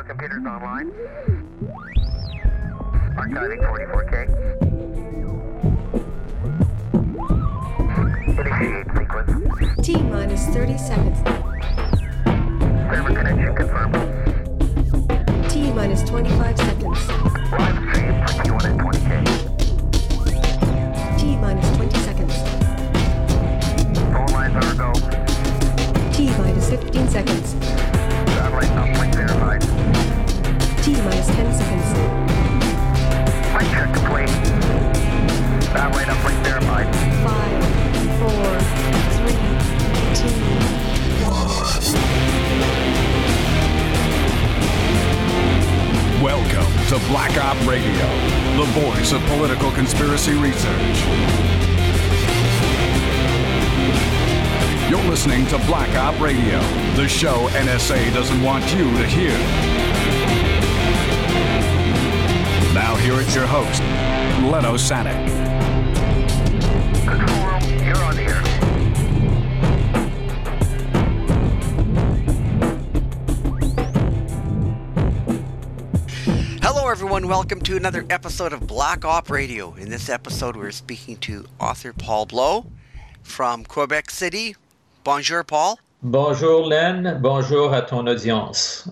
Show computers online. Archiving 44K. Initiate sequence. T minus 30 seconds. Server connection confirmed. T minus 25 seconds. Live stream 21 and 20K. T minus 20 seconds. Phone lines are a go. T minus 15 seconds. Satellite uplink verified. T minus 10 seconds. Mic check complete. Satellite uplink verified. 5, 4, 3, 2, 1. Welcome to Black Op Radio, the voice of political conspiracy research. You're listening to Black Op Radio, the show NSA doesn't want you to hear. Now here is your host, Leno Sanek. Control room, you're on the air. Hello everyone, welcome to another episode of Black Op Radio. In this episode we're speaking to author Paul Blow from Quebec City. Bonjour Paul. Bonjour Len, bonjour à ton audience.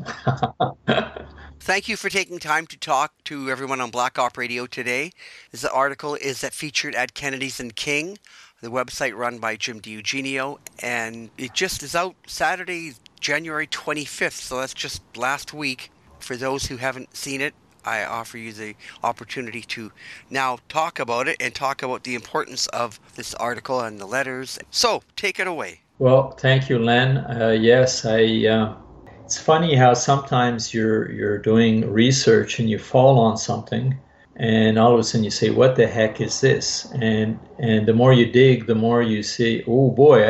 Thank you for taking time to talk to everyone on Black Op Radio today. This article is featured at Kennedy's and King, the website run by Jim DiEugenio, and it just is out Saturday, January 25th, so that's just last week. For those who haven't seen it, I offer you the opportunity to now talk about it and talk about the importance of this article and the letters. So, take it away. Well, thank you, Len. Yes, it's funny how sometimes you're doing research and you fall on something, and all of a sudden you say, "What the heck is this?" And the more you dig, the more you say, "Oh boy,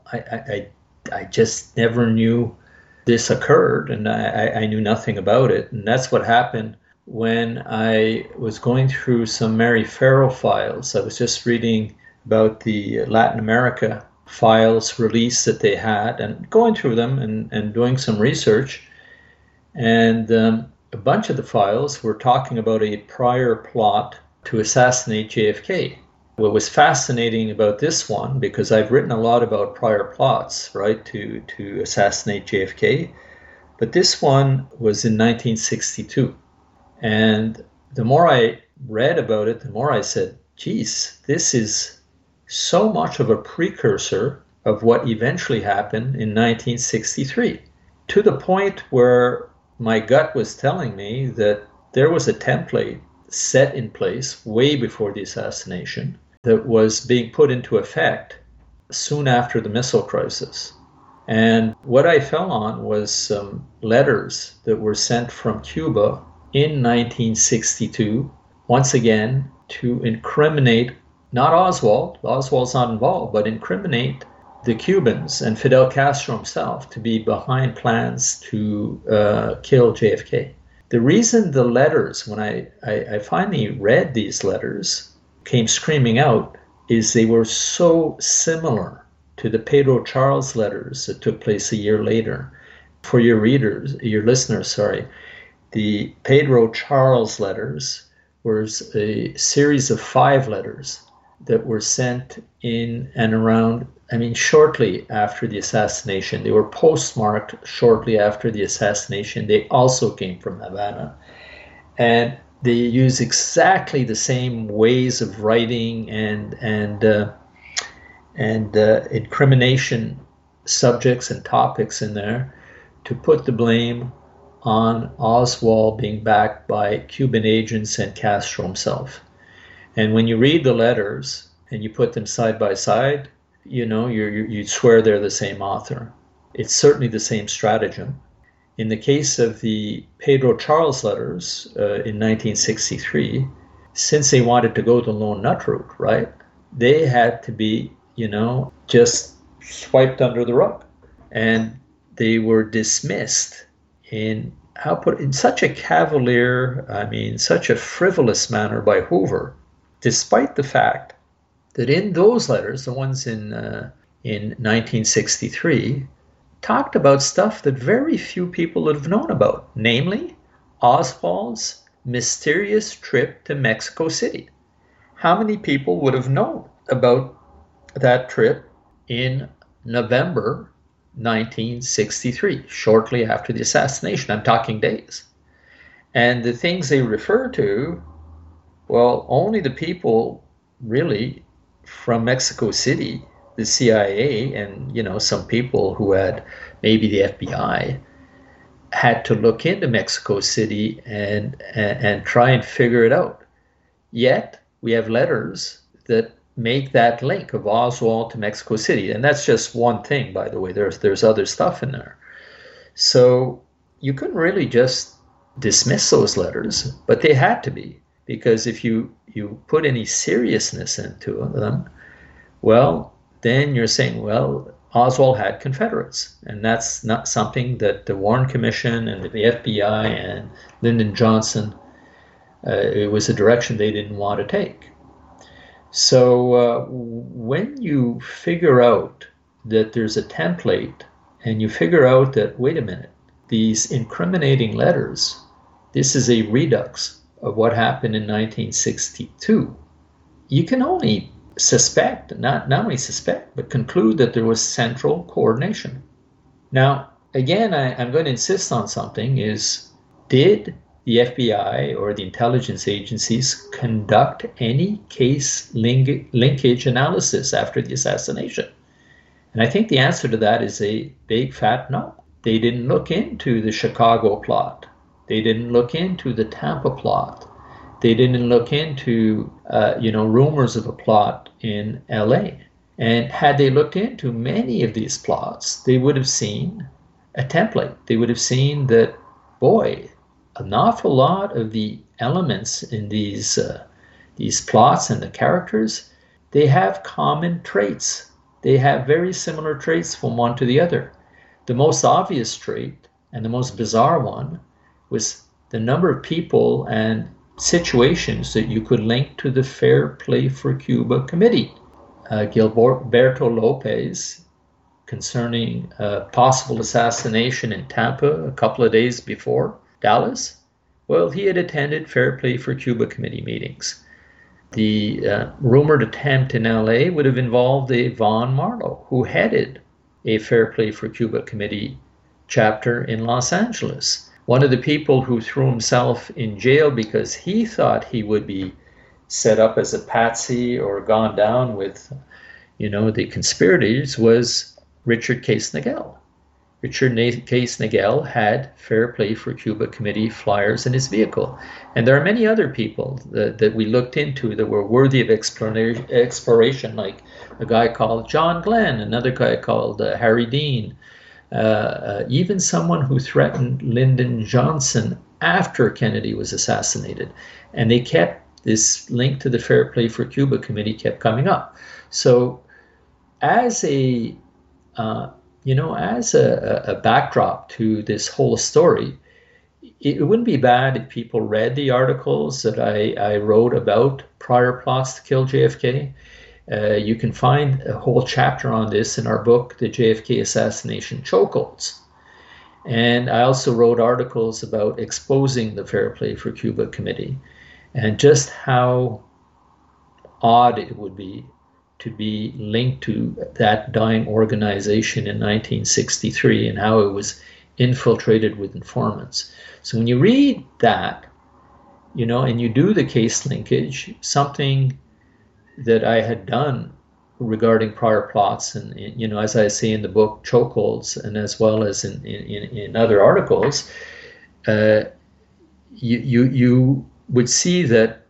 I just never knew this occurred, and I knew nothing about it." And that's what happened when I was going through some Mary Farrell files. I was just reading about the Latin America files release that they had and going through them and doing some research. And a bunch of the files were talking about a prior plot to assassinate JFK. What was fascinating about this one, because I've written a lot about prior plots, right, to assassinate JFK, but this one was in 1962. And the more I read about it, the more I said, geez, this is so much of a precursor of what eventually happened in 1963, to the point where my gut was telling me that there was a template set in place way before the assassination that was being put into effect soon after the missile crisis. And what I fell on was some letters that were sent from Cuba in 1962, once again, to incriminate not Oswald, Oswald's not involved, but incriminate the Cubans and Fidel Castro himself to be behind plans to kill JFK. The reason the letters, when I finally read these letters, came screaming out, is they were so similar to the Pedro Charles letters that took place a year later. For your readers, your listeners, the Pedro Charles letters was a series of 5 letters that were sent in and around, shortly after the assassination. They were postmarked shortly after the assassination. They also came from Havana. And they use exactly the same ways of writing and incrimination subjects and topics in there to put the blame on Oswald being backed by Cuban agents and Castro himself. And when you read the letters and you put them side by side, you'd swear they're the same author. It's certainly the same stratagem. In the case of the Pedro Charles letters in 1963, since they wanted to go the lone nut route, right, they had to be, just swiped under the rug. And they were dismissed in such a cavalier, such a frivolous manner by Hoover, despite the fact that in those letters, the ones in 1963, talked about stuff that very few people would have known about, namely Oswald's mysterious trip to Mexico City. How many people would have known about that trip in November 1963, shortly after the assassination? I'm talking days. And the things they refer to, well, only the people really from Mexico City, the CIA, and some people who had maybe the FBI had to look into Mexico City and try and figure it out. Yet we have letters that make that link of Oswald to Mexico City, and that's just one thing, by the way. There's other stuff in there. So you couldn't really just dismiss those letters, but they had to be, because if you put any seriousness into them, well, then you're saying, well, Oswald had Confederates, and that's not something that the Warren Commission and the FBI and Lyndon Johnson, it was a direction they didn't want to take. So when you figure out that there's a template, and you figure out that, wait a minute, these incriminating letters, this is a redux of what happened in 1962, you can only suspect, not only suspect, but conclude that there was central coordination. Now, again, I'm going to insist on something, is did the FBI or the intelligence agencies conduct any case linkage analysis after the assassination? And I think the answer to that is a big fat no. They didn't look into the Chicago plot. They didn't look into the Tampa plot. They didn't look into, rumors of a plot in LA. And had they looked into many of these plots, they would have seen a template. They would have seen that, boy, an awful lot of the elements in these plots and the characters, they have common traits. They have very similar traits from one to the other. The most obvious trait and the most bizarre one was the number of people and situations that you could link to the Fair Play for Cuba Committee. Gilberto Lopez, concerning a possible assassination in Tampa a couple of days before Dallas, well, he had attended Fair Play for Cuba Committee meetings. The rumored attempt in LA would have involved a Vaughn Marlowe, who headed a Fair Play for Cuba Committee chapter in Los Angeles. One of the people who threw himself in jail because he thought he would be set up as a patsy or gone down with, the conspirators was Richard Case Nagel. Richard Case Nagel had Fair Play for Cuba Committee flyers in his vehicle. And there are many other people that we looked into that were worthy of exploration, like a guy called John Glenn, another guy called Harry Dean, even someone who threatened Lyndon Johnson after Kennedy was assassinated. And they kept this link to the Fair Play for Cuba Committee kept coming up. So as a backdrop to this whole story, it wouldn't be bad if people read the articles that I wrote about prior plots to kill JFK. You can find a whole chapter on this in our book, The JFK Assassination Chokeholds. And I also wrote articles about exposing the Fair Play for Cuba Committee and just how odd it would be to be linked to that dying organization in 1963 and how it was infiltrated with informants. So when you read that, and you do the case linkage, something that I had done regarding prior plots, and as I say in the book, Chokeholds, and as well as in other articles, you would see that,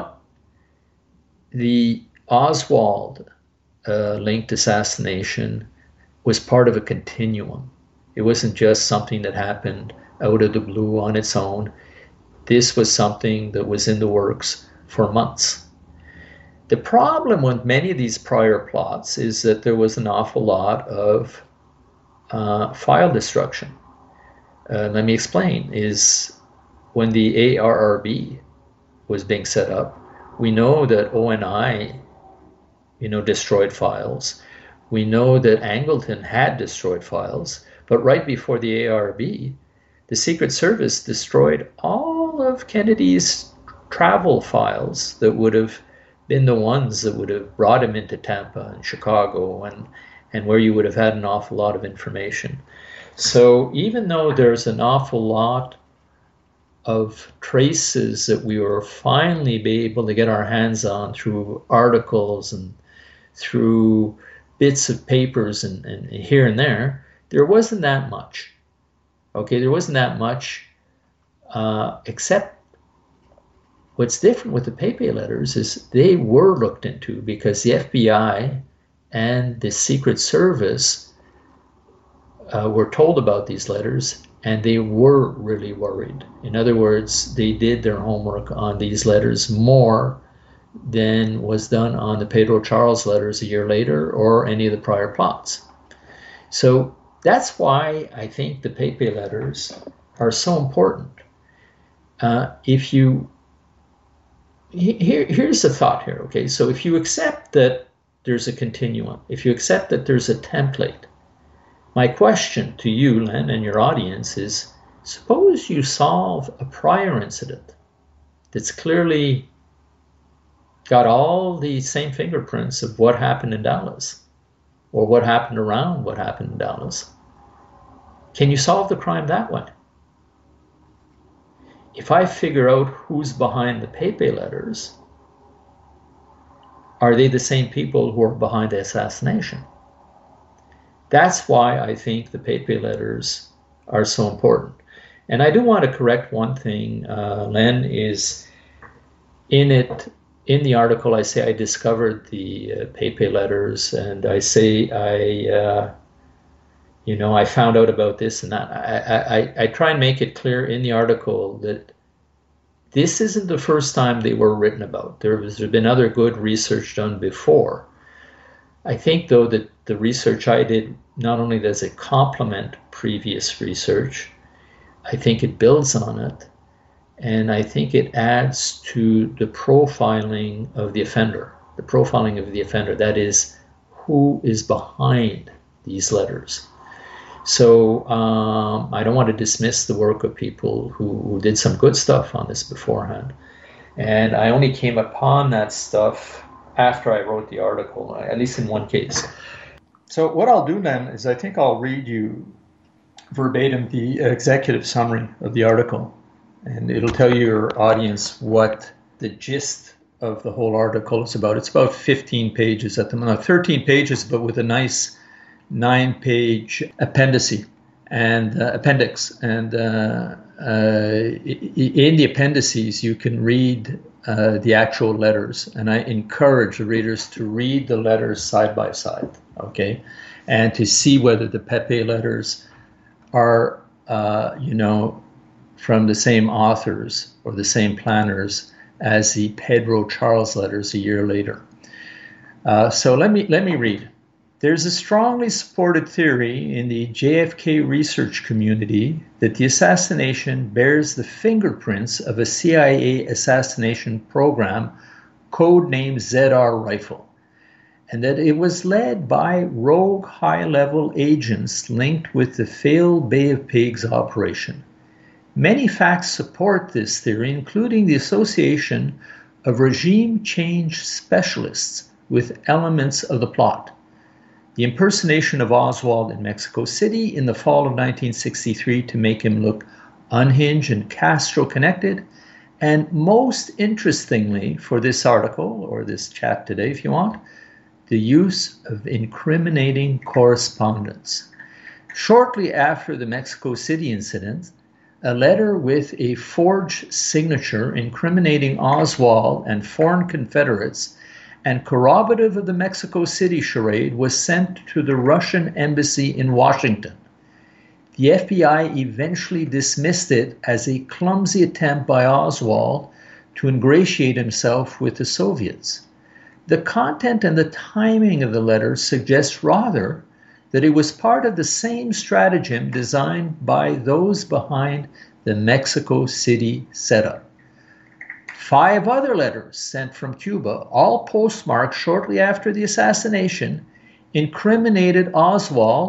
the Oswald linked assassination was part of a continuum. It wasn't just something that happened out of the blue on its own. This was something that was in the works for months. The problem with many of these prior plots is that there was an awful lot of file destruction. Let me explain, is when the ARRB was being set up, we know that ONI, destroyed files. We know that Angleton had destroyed files, But right before the ARB, the Secret Service destroyed all of Kennedy's travel files that would have been the ones that would have brought him into Tampa and Chicago and where you would have had an awful lot of information. So even though there's an awful lot of traces that we were finally be able to get our hands on through articles and through bits of papers and here and there wasn't that much. Okay, there wasn't that much, except what's different with the Pepe letters is they were looked into because the FBI and the Secret Service were told about these letters, and they were really worried. In other words, they did their homework on these letters more than was done on the Pedro Charles letters a year later or any of the prior plots. So that's why I think the Pepe letters are so important. Here's the thought here, okay? So if you accept that there's a continuum, if you accept that there's a template, my question to you, Len, and your audience is, suppose you solve a prior incident that's clearly got all the same fingerprints of what happened in Dallas, or what happened around what happened in Dallas. Can you solve the crime that way? If I figure out who's behind the Pepe letters, are they the same people who are behind the assassination? That's why I think the Pepe letters are so important. And I do want to correct one thing, Len, is in the article I say I discovered the Pepe letters, and I say I found out about this and that. I try and make it clear in the article that this isn't the first time they were written about. There's been other good research done before. I think, though, that the research I did, not only does it complement previous research, I think it builds on it, and I think it adds to the profiling of the offender. That is, who is behind these letters. So I don't want to dismiss the work of people who did some good stuff on this beforehand. And I only came upon that stuff after I wrote the article, at least in one case. So what I'll do then is I think I'll read you verbatim the executive summary of the article. And it'll tell your audience what the gist of the whole article is about. It's about 15 pages at the moment, 13 pages, but with a nice 9-page appendix. And in the appendices, you can read the actual letters. And I encourage the readers to read the letters side by side, okay? And to see whether the Pepe letters are, from the same authors or the same planners as the Pedro Charles letters a year later. So let me read. There's a strongly supported theory in the JFK research community that the assassination bears the fingerprints of a CIA assassination program codenamed ZR Rifle, and that it was led by rogue high-level agents linked with the failed Bay of Pigs operation. Many facts support this theory, including the association of regime change specialists with elements of the plot. The impersonation of Oswald in Mexico City in the fall of 1963 to make him look unhinged and Castro-connected, and most interestingly for this article, or this chat today if you want, the use of incriminating correspondence. Shortly after the Mexico City incident, a letter with a forged signature incriminating Oswald and foreign Confederates and corroborative of the Mexico City charade was sent to the Russian embassy in Washington. The FBI eventually dismissed it as a clumsy attempt by Oswald to ingratiate himself with the Soviets. The content and the timing of the letter suggests rather that it was part of the same stratagem designed by those behind the Mexico City setup. 5 other letters sent from Cuba, all postmarked shortly after the assassination, incriminated Oswald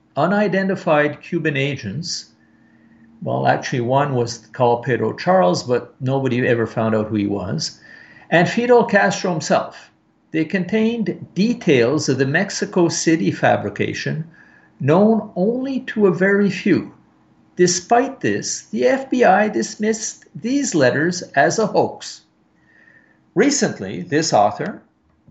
unidentified Cuban agents. Well, actually, one was called Pedro Charles, but nobody ever found out who he was. And Fidel Castro himself. They contained details of the Mexico City fabrication known only to a very few. Despite this, the FBI dismissed these letters as a hoax. Recently, this author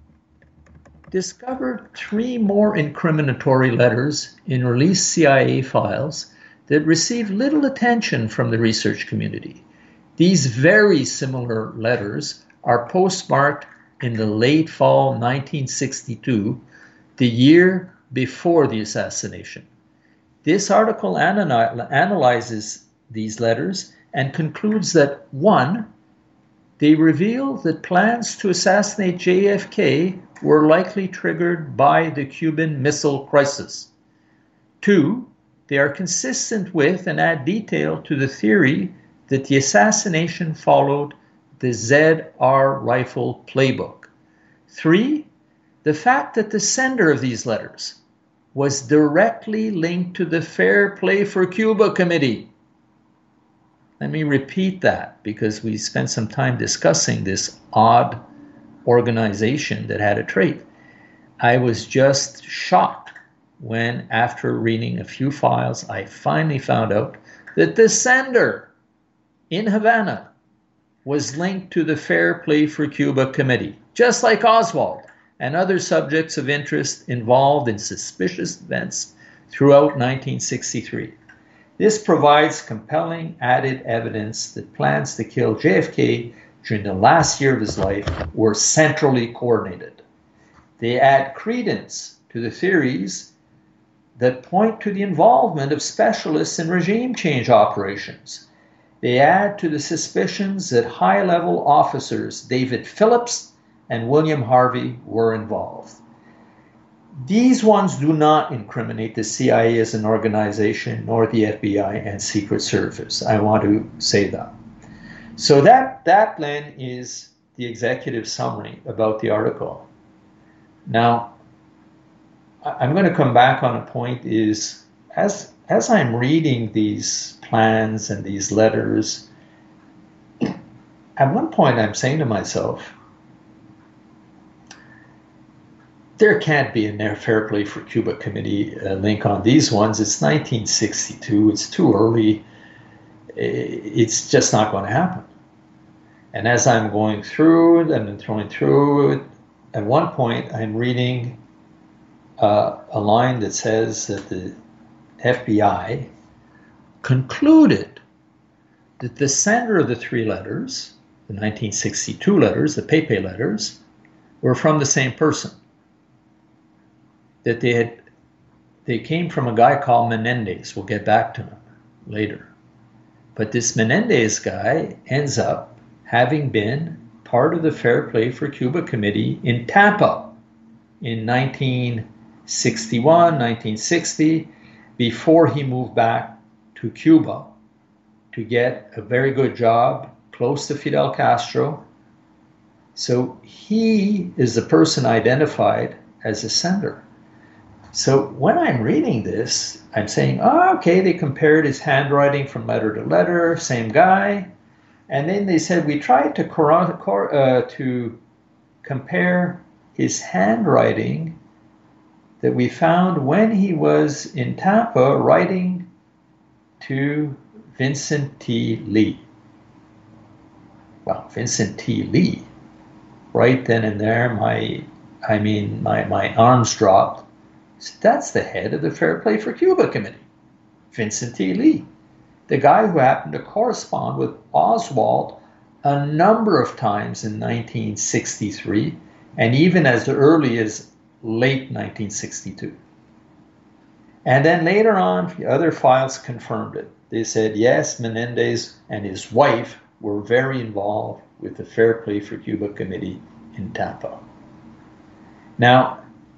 discovered 3 more incriminatory letters in released CIA files that received little attention from the research community. These very similar letters are postmarked in the late fall 1962, the year before the assassination. This article analyzes these letters and concludes that 1, they reveal that plans to assassinate JFK were likely triggered by the Cuban Missile Crisis. 2, they are consistent with and add detail to the theory that the assassination followed the ZR rifle playbook. 3, the fact that the sender of these letters was directly linked to the Fair Play for Cuba Committee. Let me repeat that because we spent some time discussing this odd organization that had a trait. I was just shocked when, after reading a few files, I finally found out that the sender in Havana was linked to the Fair Play for Cuba Committee, just like Oswald and other subjects of interest involved in suspicious events throughout 1963. This provides compelling added evidence that plans to kill JFK during the last year of his life were centrally coordinated. They add credence to the theories that point to the involvement of specialists in regime change operations. They add to the suspicions that high-level officers David Phillips and William Harvey were involved. These ones do not incriminate the CIA as an organization, nor the FBI and Secret Service. I want to say that. So that then is the executive summary about the article. Now, I'm going to come back on a point is, as I'm reading these plans and these letters, at one point I'm saying to myself, there can't be a Fair Play for Cuba Committee link on these ones. It's 1962. It's too early. It's just not going to happen. And as I'm going through it and throwing through it, at one point I'm reading a line that says that the FBI concluded that the sender of the 3 letters, the 1962 letters, the Pepe letters, were from the same person. That they came from a guy called Menendez. We'll get back to him later. But this Menendez guy ends up having been part of the Fair Play for Cuba Committee in Tampa in 1961, 1960, before he moved back to Cuba to get a very good job close to Fidel Castro. So he is the person identified as a sender. So when I'm reading this, I'm saying, oh, okay, they compared his handwriting from letter to letter, same guy. And then they said, we tried to compare his handwriting that we found when he was in Tampa writing to Vincent T. Lee. Well, Vincent T. Lee, right then and there, my arms dropped. So that's the head of the Fair Play for Cuba Committee, Vincent T. Lee, the guy who happened to correspond with Oswald a number of times in 1963, and even as early as late 1962. And then later on, the other files confirmed it. They said, yes, Menendez and his wife were very involved with the Fair Play for Cuba Committee in Tampa. Now,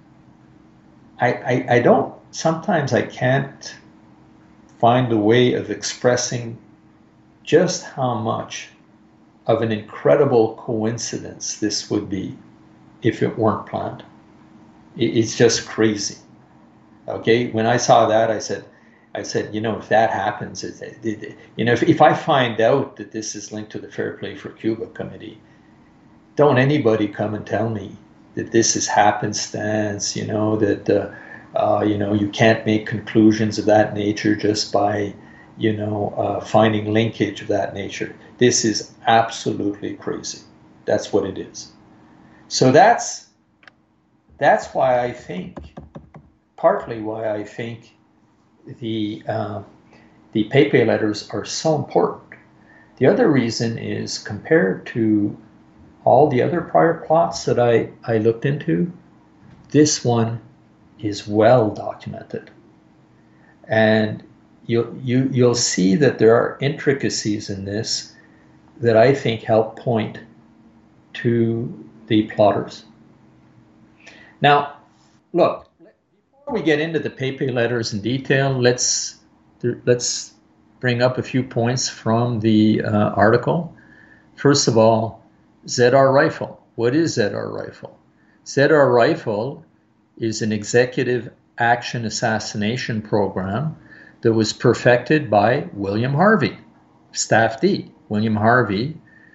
sometimes I can't find a way of expressing just how much of an incredible coincidence this would be if it weren't planned. It's just crazy. Okay, when I saw that, I said, if that happens, if I find out that this is linked to the Fair Play for Cuba Committee, don't anybody come and tell me that this is happenstance, that you can't make conclusions of that nature just by, finding linkage of that nature. This is absolutely crazy. That's what it is. So that's why I think, partly why I think the Pepe letters are so important. The other reason is, compared to all the other prior plots that I looked into, this one is well documented. And you'll see that there are intricacies in this that I think help point to the plotters. Now, look, before we get into the Pepe letters in detail, let's bring up a few points from the article. First of all, ZR Rifle. What is ZR Rifle? ZR Rifle is an executive action assassination program that was perfected by William Harvey, Staff D. William Harvey,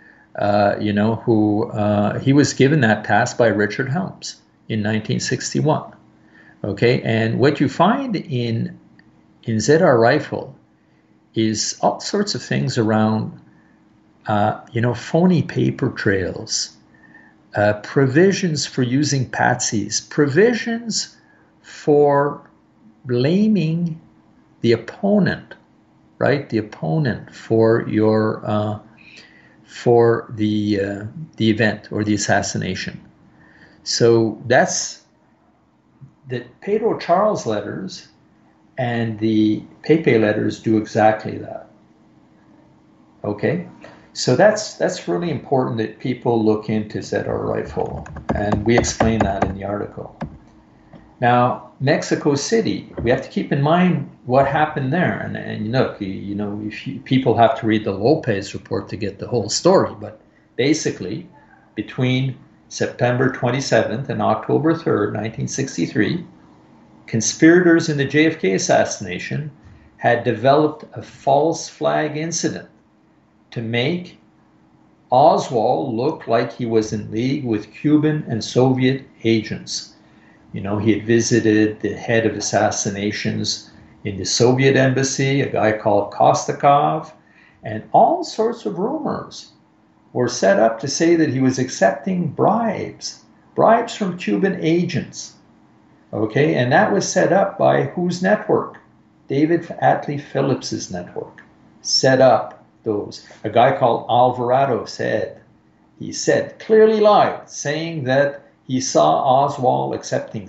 he was given that task by Richard Helms in 1961. Okay, and what you find in ZR Rifle is all sorts of things around, phony paper trails, provisions for using patsies, provisions for blaming the opponent, right? The opponent for your for the event or the assassination. So that's the Pedro Charles letters, and the Pepe letters do exactly that. Okay, so that's really important that people look into ZR Rifle, and we explain that in the article. Now, Mexico City, we have to keep in mind what happened there. And look, people have to read the Lopez report to get the whole story. But basically, between September 27th and October 3rd, 1963, conspirators in the JFK assassination had developed a false flag incident to make Oswald look like he was in league with Cuban and Soviet agents. He had visited the head of assassinations in the Soviet embassy, a guy called Kostakov, and all sorts of rumors were set up to say that he was accepting bribes from Cuban agents. Okay, and that was set up by whose network? David Atlee Phillips's network set up those. A guy called Alvarado clearly lied, saying that he saw Oswald accepting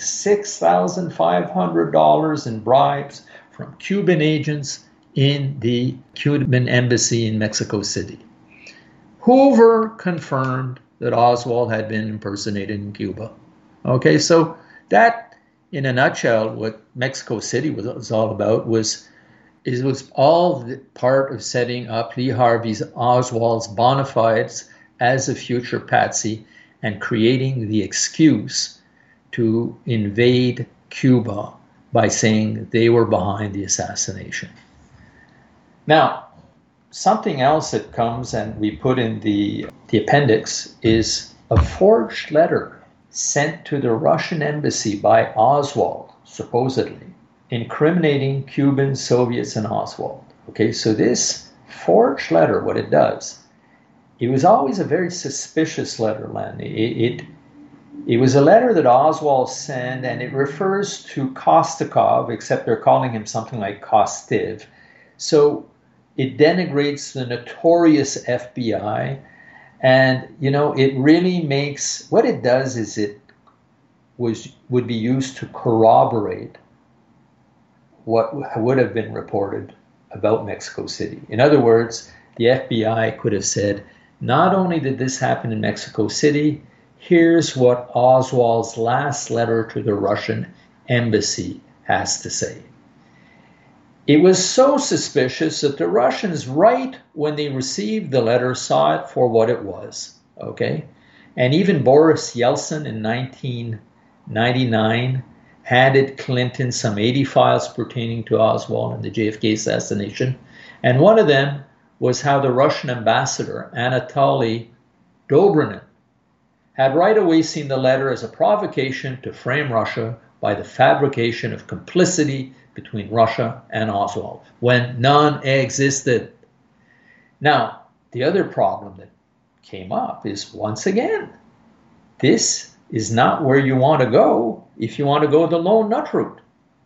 $6,500 in bribes from Cuban agents in the Cuban embassy in Mexico City. Hoover confirmed that Oswald had been impersonated in Cuba. Okay, so that, in a nutshell, what Mexico City was all about was all part of setting up Lee Harvey Oswald's bona fides as a future patsy and creating the excuse to invade Cuba by saying they were behind the assassination. Now, something else that comes and we put in the appendix is a forged letter sent to the Russian embassy by Oswald, supposedly, incriminating Cubans, Soviets, and Oswald. Okay, so this forged letter, what it does, it was always a very suspicious letter, Len. It was a letter that Oswald sent, and it refers to Kostakov, except they're calling him something like Kostiv. So it denigrates the notorious FBI, and it really makes, what it does is it would be used to corroborate what would have been reported about Mexico City. In other words, the FBI could have said, not only did this happen in Mexico City, here's what Oswald's last letter to the Russian embassy has to say. It was so suspicious that the Russians, right when they received the letter, saw it for what it was. Okay? And even Boris Yeltsin in 1999 handed Clinton some 80 files pertaining to Oswald and the JFK assassination. And one of them was how the Russian ambassador, Anatoly Dobrynin, had right away seen the letter as a provocation to frame Russia by the fabrication of complicity between Russia and Oswald, when none existed. Now, the other problem that came up is, once again, this is not where you want to go if you want to go the lone nut route.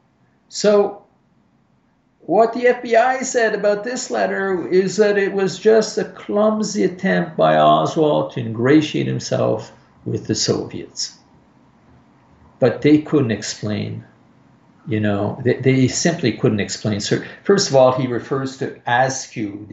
So what the FBI said about this letter is that it was just a clumsy attempt by Oswald to ingratiate himself with the Soviets. But they couldn't explain, they simply couldn't explain. So first of all, he refers to Askew,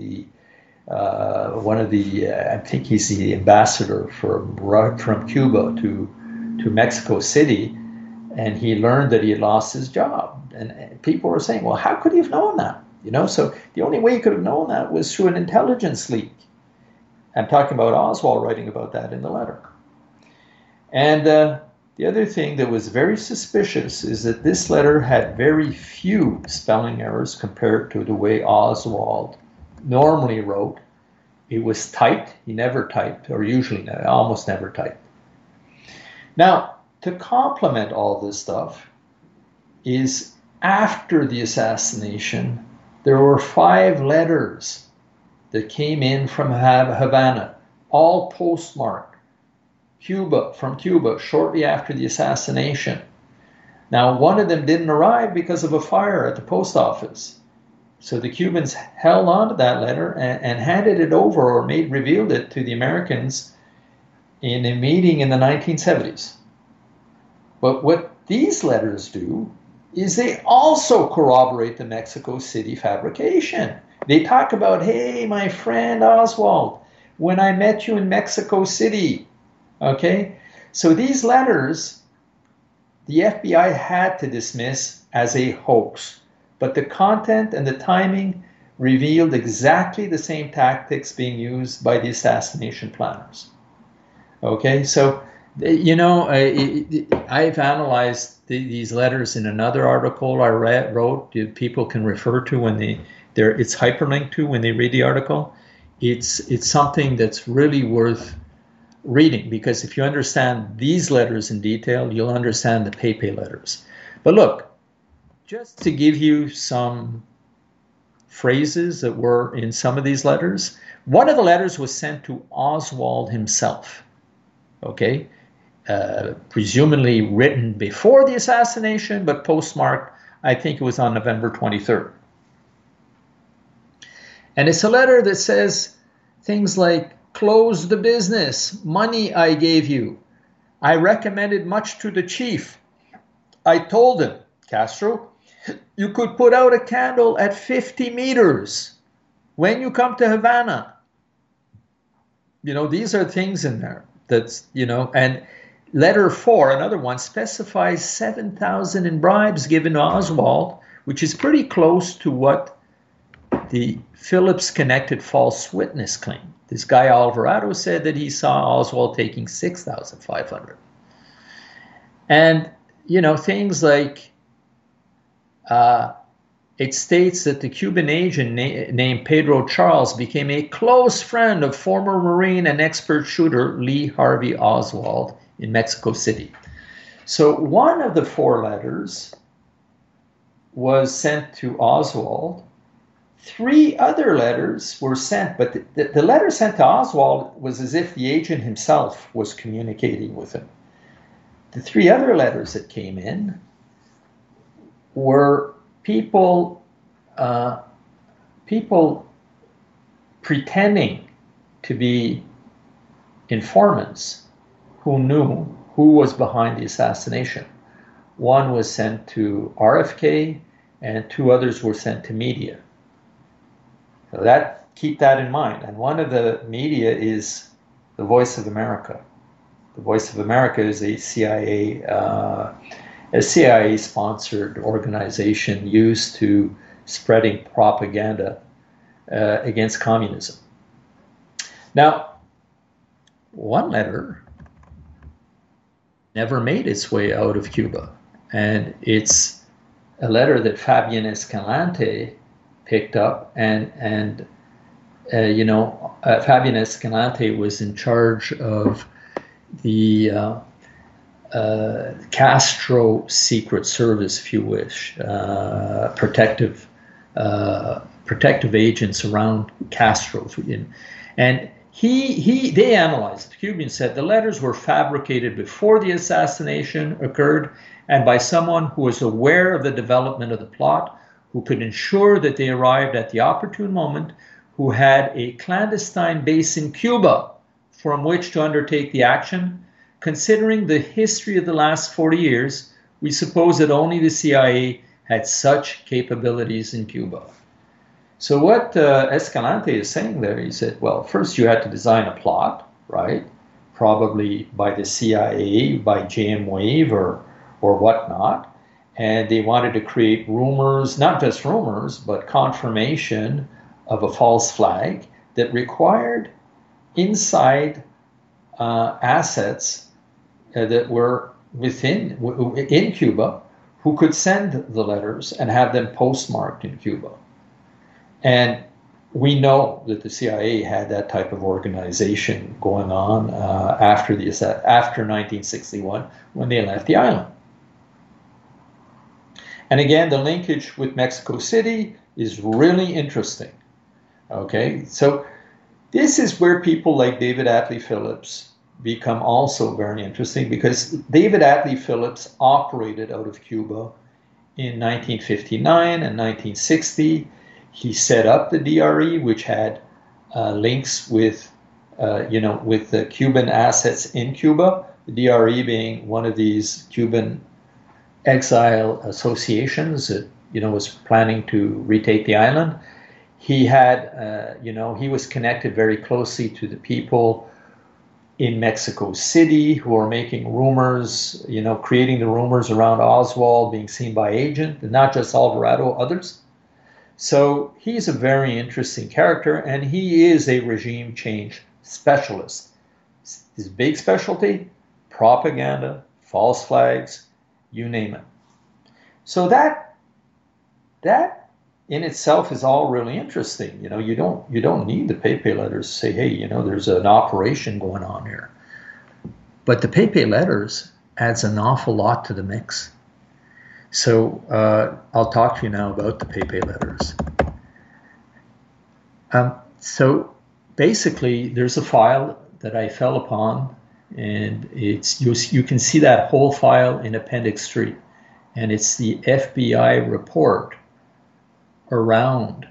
one of the, I think he's the ambassador from Cuba to Mexico City, and he learned that he had lost his job. And people were saying, well, how could he have known that? So the only way he could have known that was through an intelligence leak. I'm talking about Oswald writing about that in the letter. And the other thing that was very suspicious is that this letter had very few spelling errors compared to the way Oswald normally wrote. It was typed. He never typed, or usually almost never typed. Now, to complement all this stuff is, after the assassination, there were 5 letters that came in from Havana, all postmarked from Cuba, shortly after the assassination. Now, one of them didn't arrive because of a fire at the post office. So the Cubans held on to that letter and handed it over, or revealed it to the Americans in a meeting in the 1970s. But what these letters do is they also corroborate the Mexico City fabrication. They talk about, hey, my friend Oswald, when I met you in Mexico City, okay? So these letters, the FBI had to dismiss as a hoax, but the content and the timing revealed exactly the same tactics being used by the assassination planners. Okay, so, I've analyzed these letters in another article I wrote. People can refer to when it's hyperlinked to when they read the article. It's something that's really worth reading, because if you understand these letters in detail, you'll understand the Pepe letters. But look, just to give you some phrases that were in some of these letters, one of the letters was sent to Oswald himself, okay? Presumably written before the assassination, but postmarked, I think it was on November 23rd. And it's a letter that says things like, close the business, money I gave you. I recommended much to the chief. I told him, Castro, you could put out a candle at 50 meters when you come to Havana. These are things in there that's, and letter 4, another one, specifies 7,000 in bribes given to Oswald, which is pretty close to what the Phillips-connected false witness claim. This guy Alvarado said that he saw Oswald taking 6,500. And, things like, it states that the Cuban agent named Pedro Charles became a close friend of former Marine and expert shooter Lee Harvey Oswald in Mexico City. So one of the 4 letters was sent to Oswald. 3 other letters were sent, but the letter sent to Oswald was as if the agent himself was communicating with him. The 3 other letters that came in were people pretending to be informants who knew who was behind the assassination. One was sent to RFK, and 2 others were sent to media. So keep that in mind. And one of the media is the Voice of America. The Voice of America is a CIA-sponsored organization used to spreading propaganda against communism. Now, one letter never made its way out of Cuba, And it's a letter that Fabian Escalante picked up, and Fabian Escalante was in charge of the Castro Secret Service, if you wish, protective agents around Castro, and they analyzed it. The Cuban said the letters were fabricated before the assassination occurred, and by someone who was aware of the development of the plot, who could ensure that they arrived at the opportune moment, who had a clandestine base in Cuba from which to undertake the action. Considering the history of the last 40 years, we suppose that only the CIA had such capabilities in Cuba. So what Escalante is saying there, he said, well, first you had to design a plot, right? Probably by the CIA, by JM Wave or whatnot. And they wanted to create rumors, not just rumors, but confirmation of a false flag that required inside assets that were in Cuba who could send the letters and have them postmarked in Cuba. And we know that the CIA had that type of organization going on after 1961 when they left the island. And again, the linkage with Mexico City is really interesting. Okay, so this is where people like David Atlee Phillips become also very interesting, because David Atlee Phillips operated out of Cuba in 1959 and 1960. He set up the DRE, which had links with the Cuban assets in Cuba, the DRE being one of these Cuban exile associations that, was planning to retake the island. He had, he was connected very closely to the people in Mexico City who are making rumors, creating the rumors around Oswald being seen by agent, and not just Alvarado, others. So he's a very interesting character, and he is a regime change specialist. His big specialty, propaganda, false flags, you name it. So that in itself is all really interesting. You don't need the Pepe letters to say, hey, there's an operation going on here. But the Pepe letters adds an awful lot to the mix. So I'll talk to you now about the Pepe letters. So basically, there's a file that I fell upon, and you can see that whole file in Appendix 3, and it's the FBI report around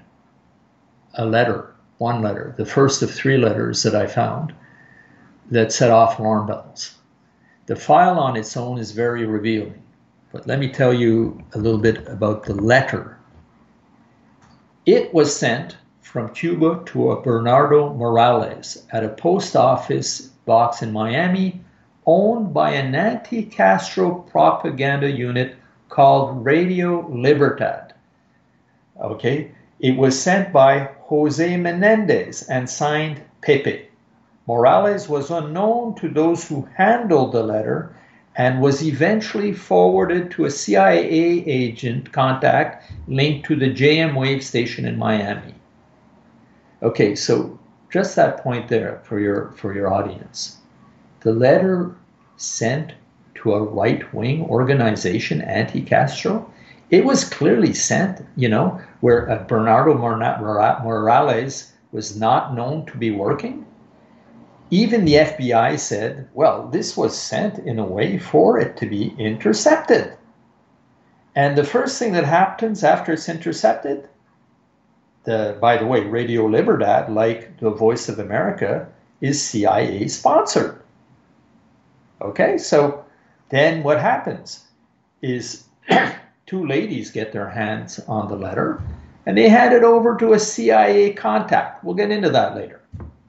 one letter, the first of 3 letters that I found that set off alarm bells. The file on its own is very revealing, but let me tell you a little bit about the letter. It was sent from Cuba to a Bernardo Morales at a post office box in Miami, owned by an anti-Castro propaganda unit called Radio Libertad. Okay, it was sent by Jose Menendez and signed Pepe. Morales was unknown to those who handled the letter and was eventually forwarded to a CIA agent contact linked to the JM Wave station in Miami. Okay, so just that point there for your audience. The letter sent to a right-wing organization, anti-Castro, it was clearly sent, where Bernardo Morales was not known to be working. Even the FBI said, well, this was sent in a way for it to be intercepted. And the first thing that happens after it's intercepted, by the way, Radio Libertad, like the Voice of America, is CIA sponsored. Okay, so then what happens is 2 ladies get their hands on the letter, and they hand it over to a CIA contact. We'll get into that later.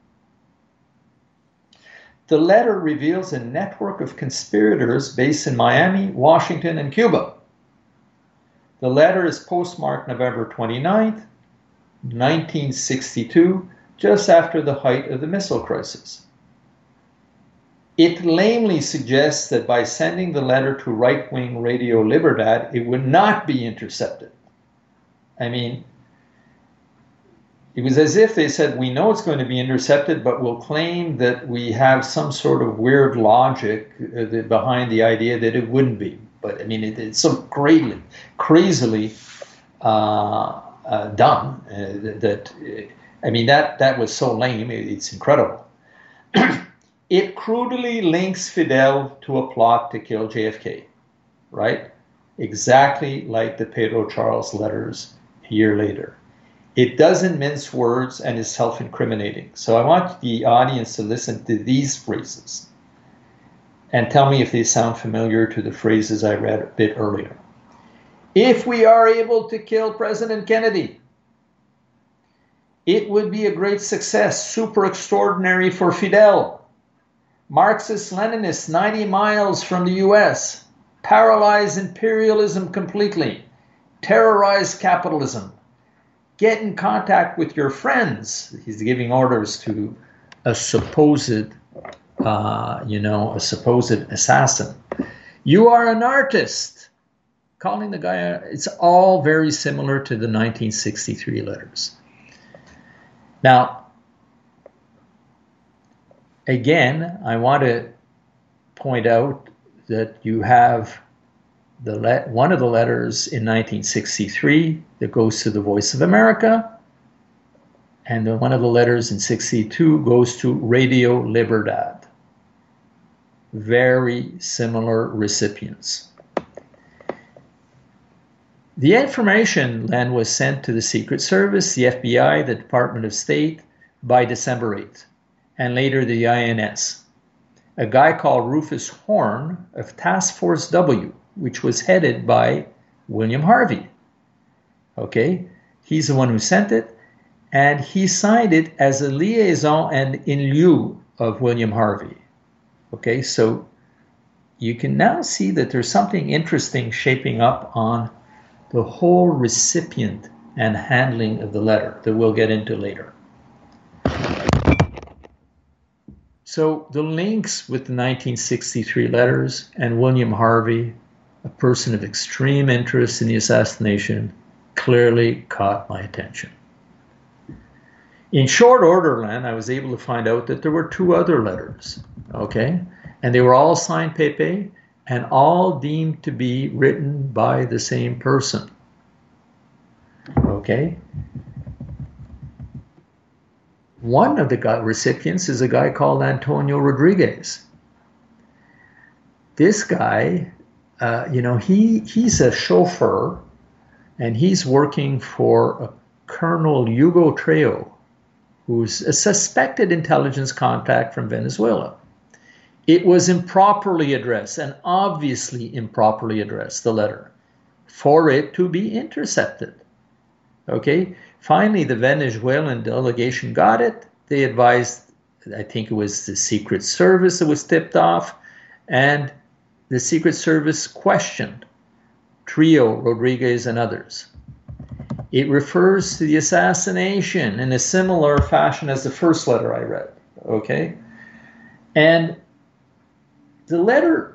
The letter reveals a network of conspirators based in Miami, Washington, and Cuba. The letter is postmarked November 29th, 1962, just after the height of the missile crisis. It lamely suggests that by sending the letter to right-wing Radio Libertad, it would not be intercepted. I mean, it was as if they said, we know it's going to be intercepted, but we'll claim that we have some sort of weird logic behind the idea that it wouldn't be. But I mean, it's so crazily done that, I mean, that was so lame, it's incredible. It crudely links Fidel to a plot to kill JFK, right? Exactly like the Pedro Charles letters a year later. It doesn't mince words and is self-incriminating. So I want the audience to listen to these phrases and tell me if they sound familiar to the phrases I read a bit earlier. If we are able to kill President Kennedy, it would be a great success, super extraordinary for Fidel. Marxist-Leninists 90 miles from the US, paralyze imperialism completely, terrorize capitalism, get in contact with your friends. He's giving orders to a supposed, a supposed assassin. You are an artist. Calling the guy, it's all very similar to the 1963 letters. Now, again, I want to point out that you have one of the letters in 1963 that goes to the Voice of America, and one of the letters in 62 goes to Radio Libertad. Very similar recipients. The information then was sent to the Secret Service, the FBI, the Department of State by December 8th. And later the INS. A guy called Rufus Horn of Task Force W, which was headed by William Harvey. Okay, he's the one who sent it, and he signed it as a liaison and in lieu of William Harvey. Okay, so you can now see that there's something interesting shaping up on the whole recipient and handling of the letter that we'll get into later. So the links with the 1963 letters and William Harvey, a person of extreme interest in the assassination, clearly caught my attention. In short order, Len, I was able to find out that there were 2 other letters, okay? And they were all signed Pepe and all deemed to be written by the same person, okay? One of the recipients is a guy called Antonio Rodriguez. This guy, he's a chauffeur, and he's working for a Colonel Hugo Trejo, who's a suspected intelligence contact from Venezuela. It was improperly addressed, and obviously improperly addressed, the letter, for it to be intercepted. Okay? Finally, the Venezuelan delegation got it. They advised, I think it was the Secret Service that was tipped off, and the Secret Service questioned Trejo, Rodriguez, and others. It refers to the assassination in a similar fashion as the first letter I read, okay? And the letter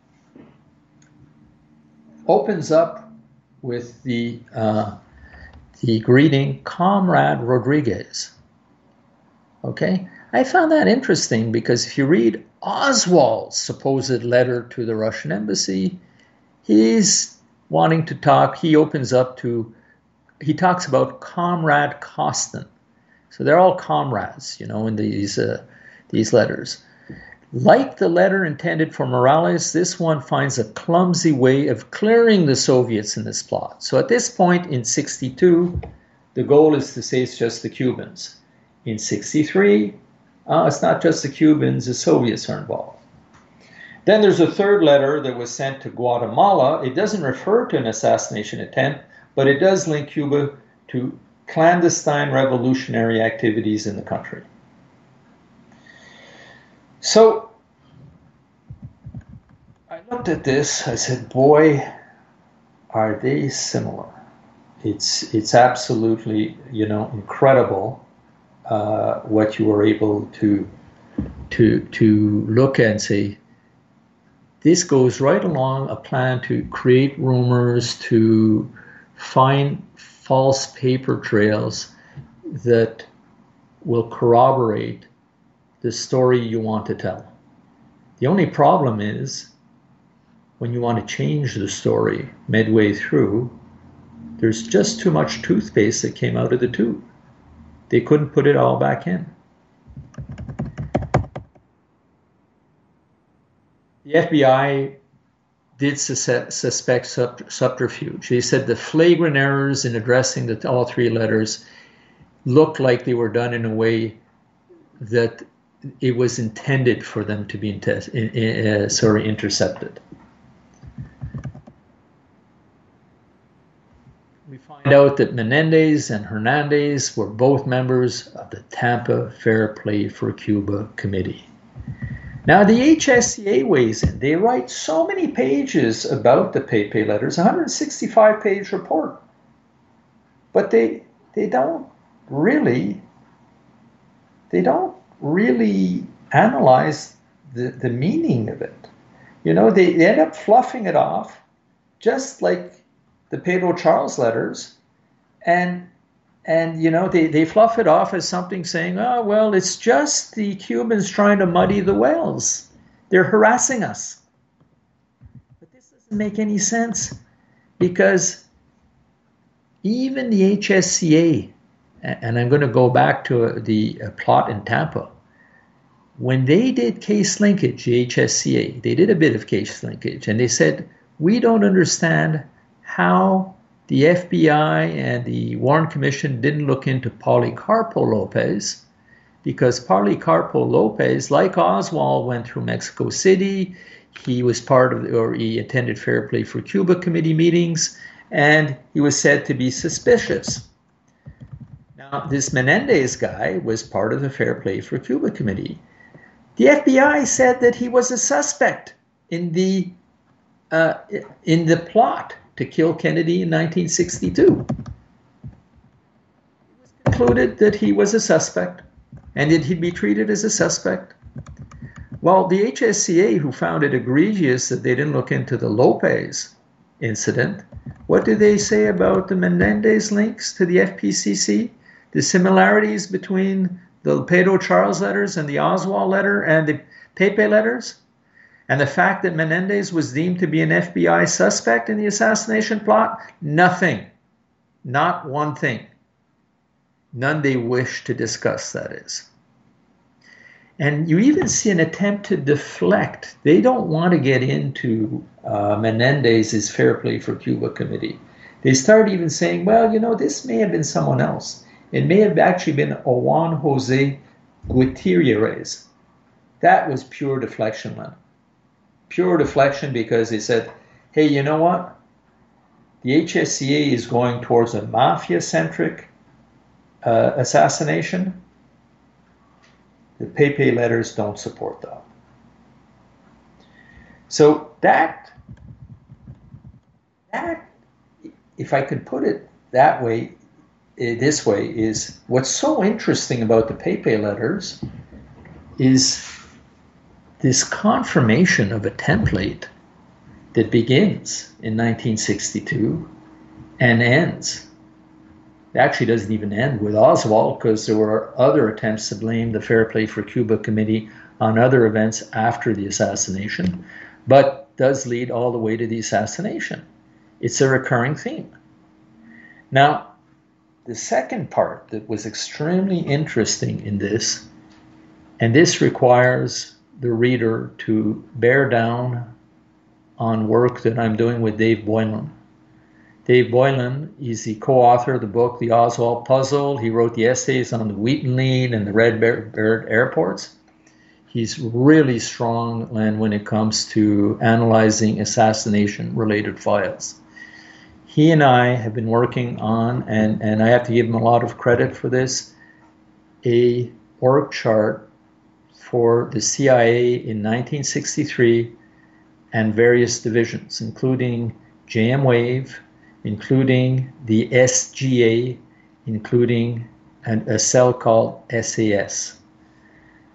opens up with the greeting, Comrade Rodriguez. Okay? I found that interesting because if you read Oswald's supposed letter to the Russian embassy, he's wanting to talk, he talks about Comrade Costin. So they're all comrades, in these letters. Like the letter intended for Morales, this one finds a clumsy way of clearing the Soviets in this plot. So at this point in 62, the goal is to say it's just the Cubans. In 63, it's not just the Cubans, the Soviets are involved. Then there's a third letter that was sent to Guatemala. It doesn't refer to an assassination attempt, but it does link Cuba to clandestine revolutionary activities in the country. So I looked at this, I said, boy, are they similar. It's absolutely, incredible what you were able to to look at and say, this goes right along a plan to create rumors, to find false paper trails that will corroborate the story you want to tell. The only problem is when you want to change the story midway through, there's just too much toothpaste that came out of the tube. They couldn't put it all back in. The FBI did suspect subterfuge. They said the flagrant errors in addressing all three letters looked like they were done in a way that it was intended for them to be intercepted. We find out that Menendez and Hernandez were both members of the Tampa Fair Play for Cuba Committee. Now the HSCA weighs in. They write so many pages about the Pepe letters, 165-page report. But they don't really analyze the meaning of it. You know, they end up fluffing it off, just like the Pedro Charles letters, and you know, they fluff it off as something saying, oh, well, it's just the Cubans trying to muddy the wells. They're harassing us. But this doesn't make any sense, because even the HSCA, and I'm going to go back to the plot in Tampa, when they did case linkage, the HSCA, they did a bit of case linkage, and they said, we don't understand how the FBI and the Warren Commission didn't look into Policarpo Lopez, because Policarpo Lopez, like Oswald, went through Mexico City. He was he attended Fair Play for Cuba committee meetings, and he was said to be suspicious. Now, this Menendez guy was part of the Fair Play for Cuba committee. The FBI said that he was a suspect in the plot to kill Kennedy in 1962. It was concluded that he was a suspect and that he'd be treated as a suspect. Well, the HSCA, who found it egregious that they didn't look into the Lopez incident, what did they say about the Menendez links to the FPCC? The similarities between the Pedro Charles letters and the Oswald letter and the Pepe letters? And the fact that Menendez was deemed to be an FBI suspect in the assassination plot? Nothing. Not one thing. None they wish to discuss, that is. And you even see an attempt to deflect. They don't want to get into Menendez's Fair Play for Cuba committee. They start even saying, well, you know, this may have been someone else. It may have actually been Juan Jose Gutierrez. That was pure deflection, Len. Pure deflection, because they said, hey, you know what? The HSCA is going towards a mafia-centric assassination. The Pepe letters don't support that. So that, if I could put it that way, this way, is what's so interesting about the Pepe letters is this confirmation of a template that begins in 1962 and ends. It actually doesn't even end with Oswald, because there were other attempts to blame the Fair Play for Cuba committee on other events after the assassination, but does lead all the way to the assassination. It's a recurring theme. Now, the second part that was extremely interesting in this, and this requires the reader to bear down on work that I'm doing with Dave Boylan. Dave Boylan is the co-author of the book, The Oswald Puzzle. He wrote the essays on the Wheaton Lead and the Red Bird airports. He's really strong, Len, when it comes to analyzing assassination-related files. He and I have been working on, and I have to give him a lot of credit for this, a org chart for the CIA in 1963 and various divisions, including JM Wave, including the SGA, including a cell called SAS.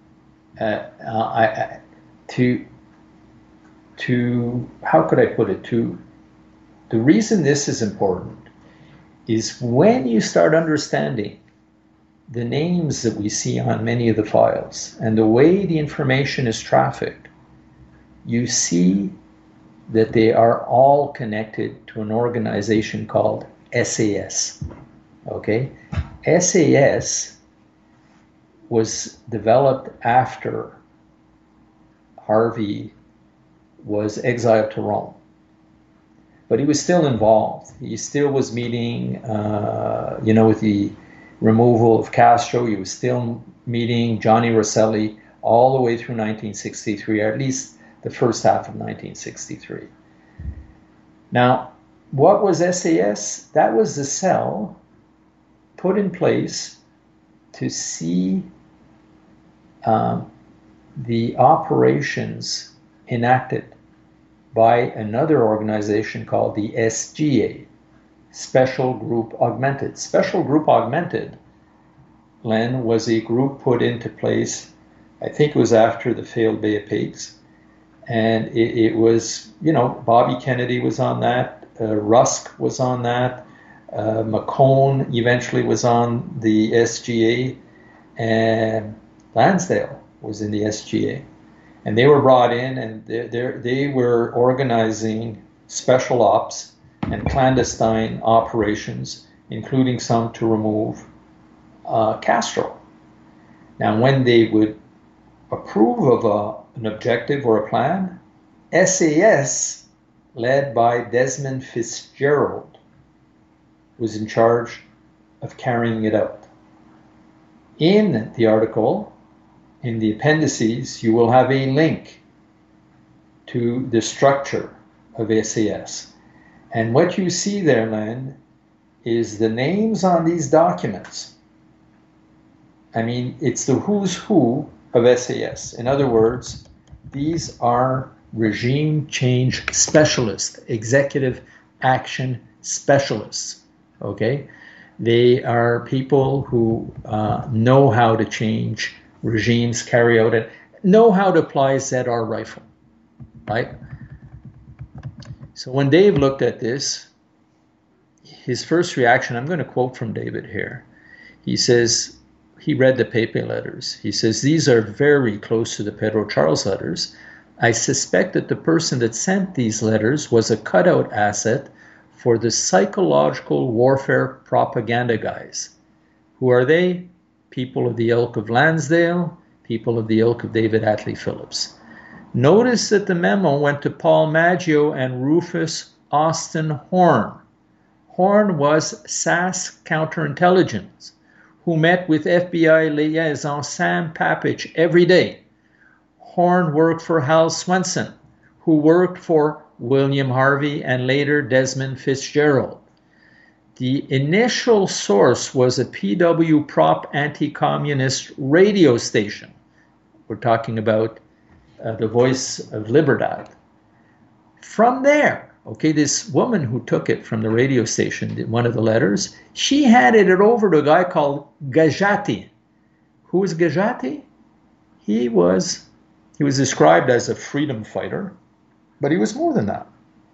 how could I put it? The reason this is important is when you start understanding the names that we see on many of the files and the way the information is trafficked, you see that they are all connected to an organization called SAS. Okay? SAS was developed after Harvey was exiled to Rome. But he was still involved. He still was meeting, with the removal of Castro. He was still meeting Johnny Rosselli all the way through 1963, or at least the first half of 1963. Now, what was SAS? That was the cell put in place to see the operations enacted by another organization called the SGA, Special Group Augmented. Special Group Augmented, Len, was a group put into place, I think it was after the failed Bay of Pigs. And it was, Bobby Kennedy was on that, Rusk was on that, McCone eventually was on the SGA, and Lansdale was in the SGA. And they were brought in, and they were organizing special ops and clandestine operations, including some to remove Castro. Now, when they would approve of an objective or a plan, SAS, led by Desmond Fitzgerald, was in charge of carrying it out. In the article, in the appendices, you will have a link to the structure of SAS. And what you see there, Len, is the names on these documents. I mean, it's the who's who of SAS. In other words, these are regime change specialists, executive action specialists, okay? They are people who know how to change regimes, carry out it, know how to apply ZR rifle, right? So when Dave looked at this, his first reaction, I'm going to quote from David here. He says, he read the Pepe letters. He says, these are very close to the Pedro Charles letters. I suspect that the person that sent these letters was a cutout asset for the psychological warfare propaganda guys. Who are they? People of the ilk of Lansdale, people of the ilk of David Atlee Phillips. Notice that the memo went to Paul Maggio and Rufus Austin Horn. Horn was SAS counterintelligence, who met with FBI liaison Sam Papich every day. Horn worked for Hal Swenson, who worked for William Harvey and later Desmond Fitzgerald. The initial source was a PW prop anti-communist radio station. We're talking about the Voice of Libertad. From there, okay, this woman who took it from the radio station, one of the letters, she handed it over to a guy called Gajati. Who was Gajati? He was described as a freedom fighter, but he was more than that.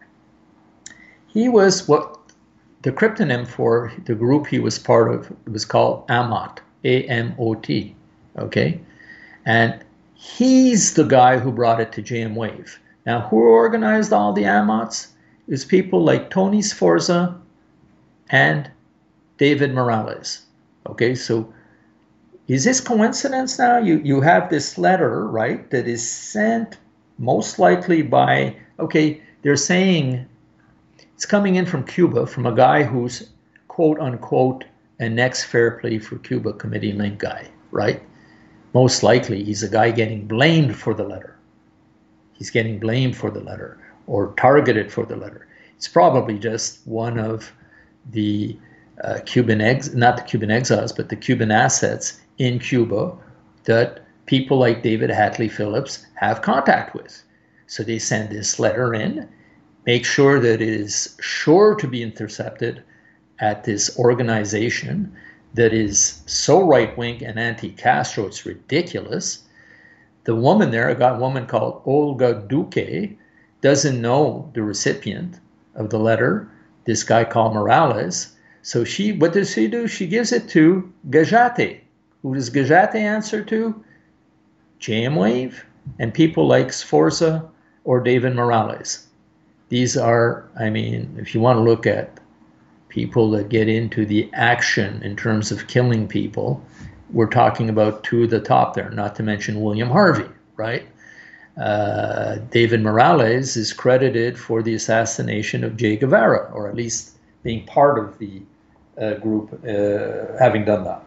He was what the cryptonym for the group he was part of was called AMOT, A-M-O-T, okay? And he's the guy who brought it to JM Wave. Now, who organized all the AMOTs? It was people like Tony Sforza and David Morales, okay? So is this coincidence now? You have this letter, right, that is sent most likely by, okay, they're saying it's coming in from Cuba, from a guy who's, quote unquote, an ex-Fair Play for Cuba committee link guy, right? Most likely he's a guy getting blamed for the letter. He's getting blamed for the letter or targeted for the letter. It's probably just one of the not the Cuban exiles, but the Cuban assets in Cuba that people like David Atlee Phillips have contact with. So they send this letter in, make sure that it is sure to be intercepted at this organization that is so right-wing and anti-Castro, it's ridiculous. the woman there, a woman called Olga Duque, doesn't know the recipient of the letter, this guy called Morales. So what does she do? She gives it to Gajate. Who does Gajate answer to? JM Wave and people like Sforza or David Morales. These are, I mean, if you want to look at people that get into the action in terms of killing people, we're talking about two at the top there, not to mention William Harvey, right? David Morales is credited for the assassination of Che Guevara, or at least being part of the group having done that.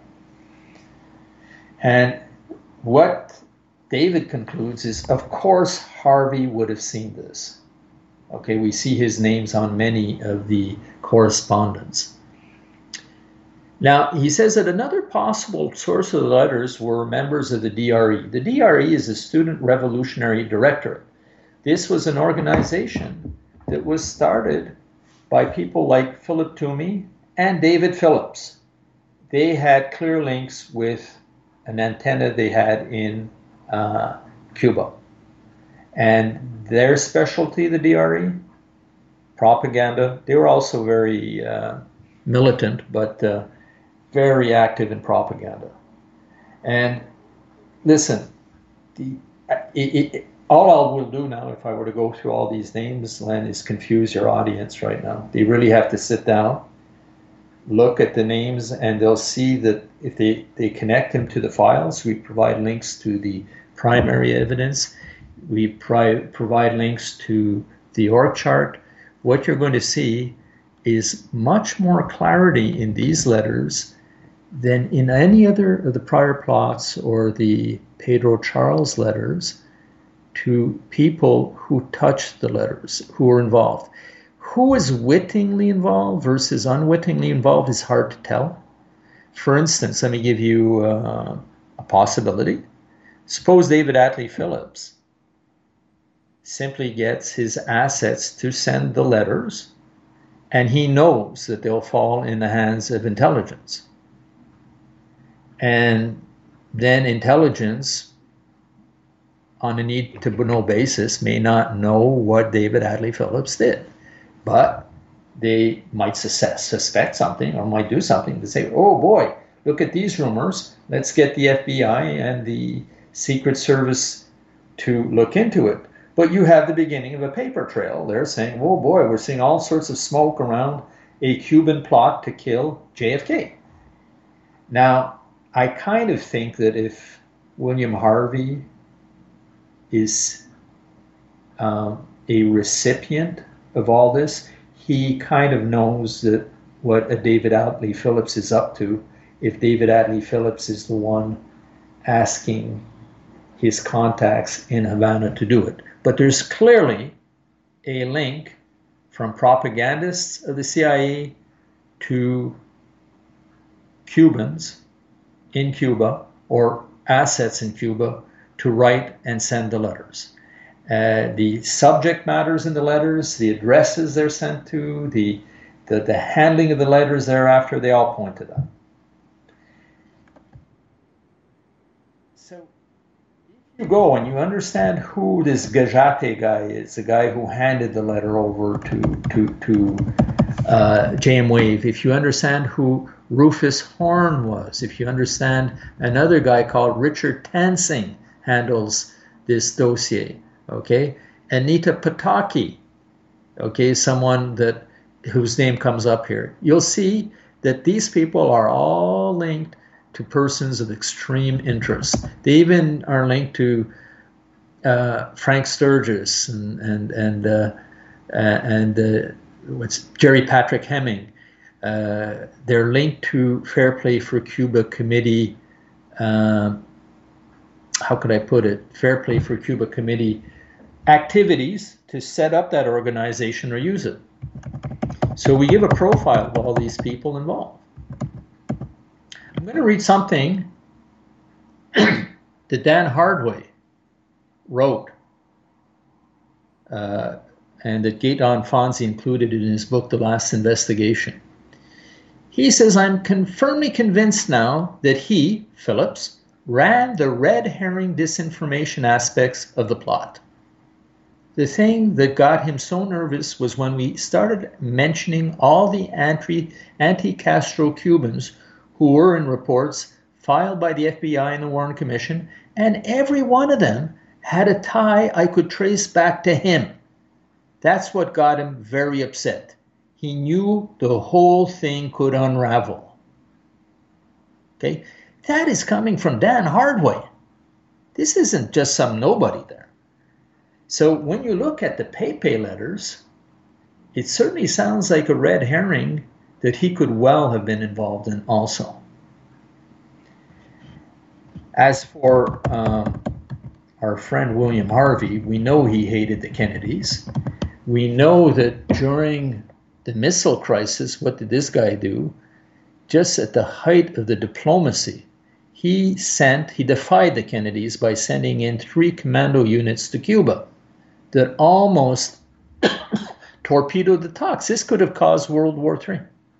And what David concludes is, of course, Harvey would have seen this. Okay, we see his names on many of the correspondence. Now, he says that another possible source of the letters were members of the DRE. The DRE is a Student Revolutionary Directorate. This was an organization that was started by people like Philip Toomey and David Phillips. They had clear links with an antenna they had in Cuba. And their specialty, the DRE, propaganda. They were also very militant, but very active in propaganda. And listen, all I will do now, if I were to go through all these names, Len, is confuse your audience right now. They really have to sit down, look at the names, and they'll see that if they connect them to the files, we provide links to the primary evidence. We provide links to the org chart. What you're going to see is much more clarity in these letters than in any other of the prior plots or the Pedro Charles letters to people who touched the letters, who were involved. Who is wittingly involved versus unwittingly involved is hard to tell. For instance, let me give you a possibility. Suppose David Atlee Phillips simply gets his assets to send the letters, and he knows that they'll fall in the hands of intelligence. And then intelligence, on a need-to-know basis, may not know what David Atlee Phillips did. But they might suspect something or might do something to say, oh boy, look at these rumors. Let's get the FBI and the Secret Service to look into it. But you have the beginning of a paper trail. They're saying, oh boy, we're seeing all sorts of smoke around a Cuban plot to kill JFK. Now, I kind of think that if William Harvey is a recipient of all this, he kind of knows that what a David Atlee Phillips is up to, if David Atlee Phillips is the one asking his contacts in Havana to do it. But there's clearly a link from propagandists of the CIA to Cubans in Cuba or assets in Cuba to write and send the letters. The subject matters in the letters, the addresses they're sent to, the handling of the letters thereafter, they all point to that. So if you go and you understand who this Gajate guy is, the guy who handed the letter over to JM Wave, if you understand who Rufus Horn was, if you understand another guy called Richard Tansing handles this dossier, okay? Anita Pataki, okay, someone whose name comes up here. You'll see that these people are all linked to persons of extreme interest. They even are linked to Frank Sturgis and what's Jerry Patrick Hemming. They're linked to Fair Play for Cuba Committee. How could I put it? Fair Play for Cuba Committee activities to set up that organization or use it. So we give a profile of all these people involved. I'm going to read something that Dan Hardway wrote and that Gaetan Fonzi included in his book, The Last Investigation. He says, I'm firmly convinced now that he, Phillips, ran the red herring disinformation aspects of the plot. The thing that got him so nervous was when we started mentioning all the anti-Castro Cubans who were in reports filed by the FBI and the Warren Commission, and every one of them had a tie I could trace back to him. That's what got him very upset. He knew the whole thing could unravel. Okay? That is coming from Dan Hardway. This isn't just some nobody there. So when you look at the Pepe letters, it certainly sounds like a red herring that he could well have been involved in also. As for our friend William Harvey, we know he hated the Kennedys. We know that during the missile crisis, what did this guy do? Just at the height of the diplomacy, he defied the Kennedys by sending in 3 commando units to Cuba that almost torpedoed the talks. This could have caused World War III.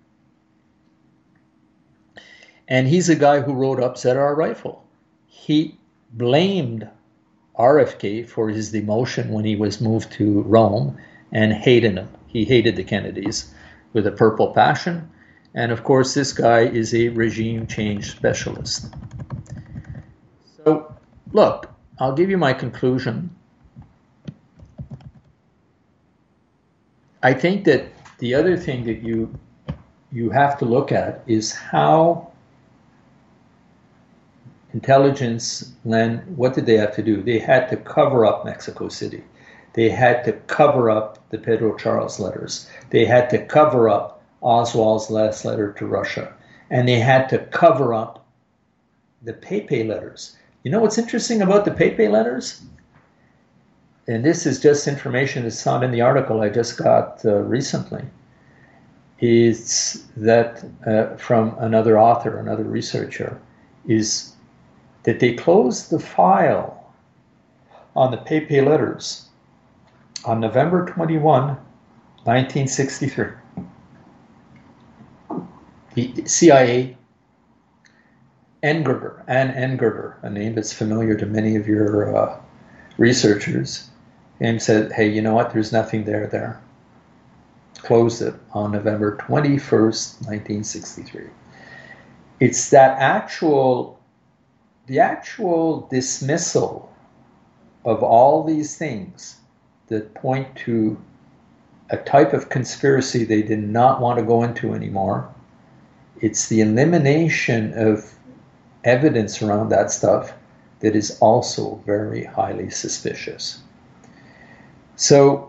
And he's a guy who wrote up ZR Rifle. He blamed RFK for his demotion when he was moved to Rome and hated him. He hated the Kennedys with a purple passion. And of course, this guy is a regime change specialist. So, look, I'll give you my conclusion. I think that the other thing that you have to look at is how intelligence, what did they have to do? They had to cover up Mexico City. They had to cover up the Pedro Charles letters. They had to cover up Oswald's last letter to Russia. And they had to cover up the Pepe letters. You know what's interesting about the Pepe letters? And this is just information that's not in the article I just got recently. It's that from another author, another researcher, is that they closed the file on the Pepe letters on November 21, 1963. The CIA, Ann Engirder, a name that's familiar to many of your researchers, and said, hey, you know what, there's nothing there. Closed it on November 21st, 1963. It's that the actual dismissal of all these things that point to a type of conspiracy they did not want to go into anymore. It's the elimination of evidence around that stuff that is also very highly suspicious. So,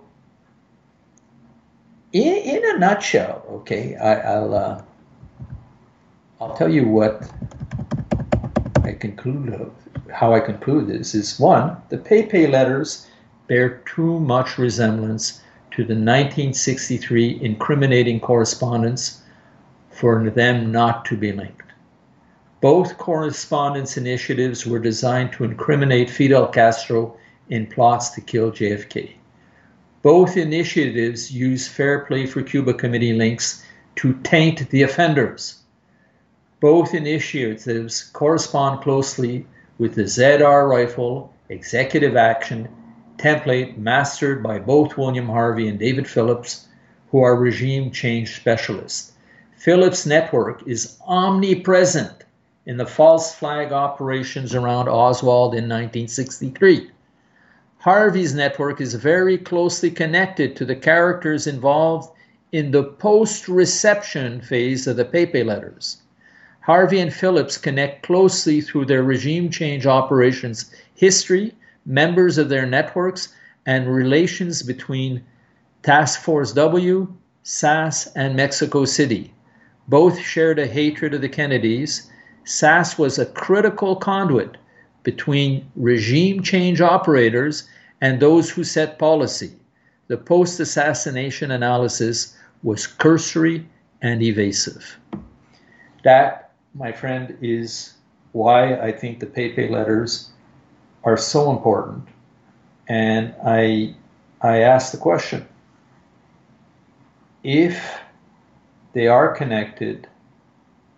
in a nutshell, okay, I'll tell you what I conclude of how I conclude this is: one, the Pepe letters bear too much resemblance to the 1963 incriminating correspondence for them not to be linked. Both correspondence initiatives were designed to incriminate Fidel Castro in plots to kill JFK. Both initiatives use Fair Play for Cuba Committee links to taint the offenders. Both initiatives correspond closely with the ZR Rifle executive action template mastered by both William Harvey and David Phillips, who are regime change specialists. Phillips' network is omnipresent in the false flag operations around Oswald in 1963. Harvey's network is very closely connected to the characters involved in the post-reception phase of the Pepe letters. Harvey and Phillips connect closely through their regime change operations history, members of their networks, and relations between Task Force W, SAS, and Mexico City. Both shared a hatred of the Kennedys. SAS was a critical conduit between regime change operators and those who set policy. The post-assassination analysis was cursory and evasive. That, my friend, is why I think the Pepe letters are so important. And I ask the question, if they are connected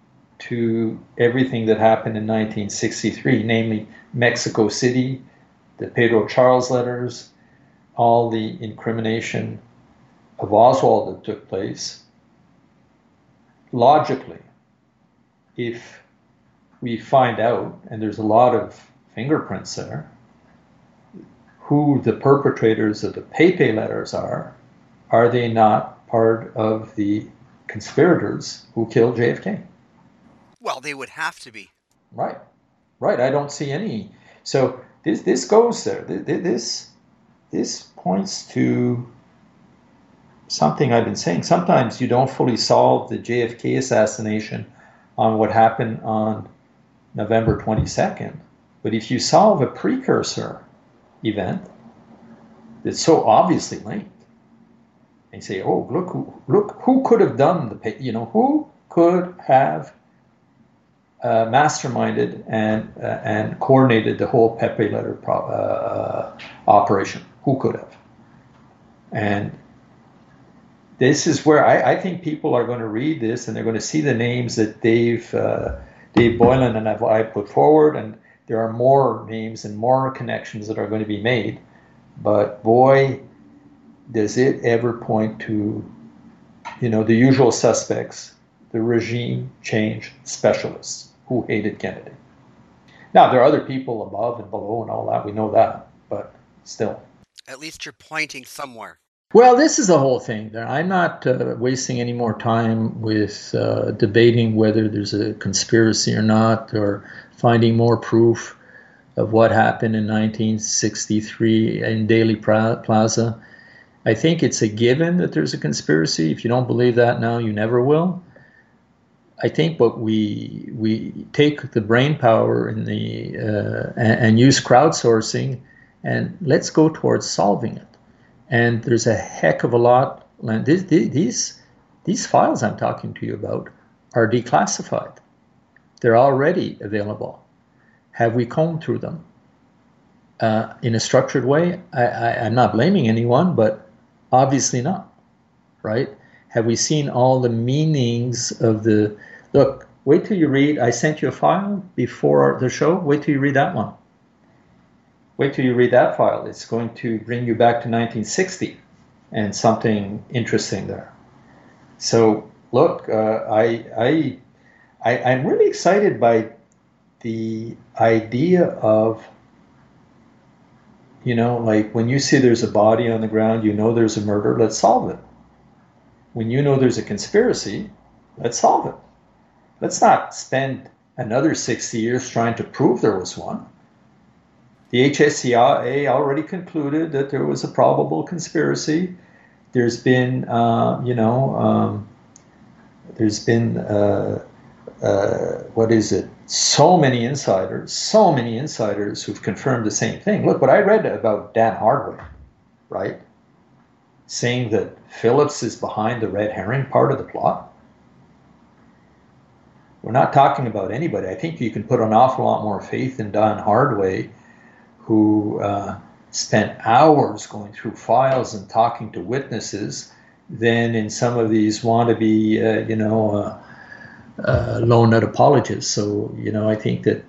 to everything that happened in 1963, namely Mexico City, the Pedro Charles letters, all the incrimination of Oswald that took place. Logically, if we find out, and there's a lot of fingerprints there, who the perpetrators of the Pepe letters are they not part of the conspirators who killed JFK? Well, they would have to be. Right. I don't see any. So this goes there. This points to something I've been saying. Sometimes you don't fully solve the JFK assassination on what happened on November 22nd, but if you solve a precursor event that's so obviously linked, and you say, oh, look who could have done who could have masterminded and coordinated the whole Pepe letter operation? Who could have? And this is where I think people are going to read this and they're going to see the names that Dave Boylan and I put forward, and there are more names and more connections that are going to be made. But boy, does it ever point to, the usual suspects, the regime change specialists who hated Kennedy. Now, there are other people above and below and all that. We know that, but still. At least you're pointing somewhere. Well, this is the whole thing. I'm not wasting any more time with debating whether there's a conspiracy or not, or finding more proof of what happened in 1963 in Dealey Plaza. I think it's a given that there's a conspiracy. If you don't believe that now, you never will. I think what we take the brain power and and use crowdsourcing, and let's go towards solving it. And there's a heck of a lot. These files I'm talking to you about are declassified. They're already available. Have we combed through them in a structured way? I'm not blaming anyone, but obviously not, right? Have we seen all the meanings of the... Look, wait till you read... I sent you a file before the show. Wait till you read that one. Wait till you read that file. It's going to bring you back to 1960 and something interesting there. So, look, I'm really excited by the idea of, like when you see there's a body on the ground, there's a murder, let's solve it. When there's a conspiracy, let's solve it. Let's not spend another 60 years trying to prove there was one. The HSCA already concluded that there was a probable conspiracy. There's been, what is it? So many insiders who've confirmed the same thing. Look, what I read about Dan Hardway, right? Saying that Phillips is behind the red herring part of the plot. We're not talking about anybody. I think you can put an awful lot more faith in Dan Hardway, who spent hours going through files and talking to witnesses, than in some of these wannabe, lone nut apologists. So, I think that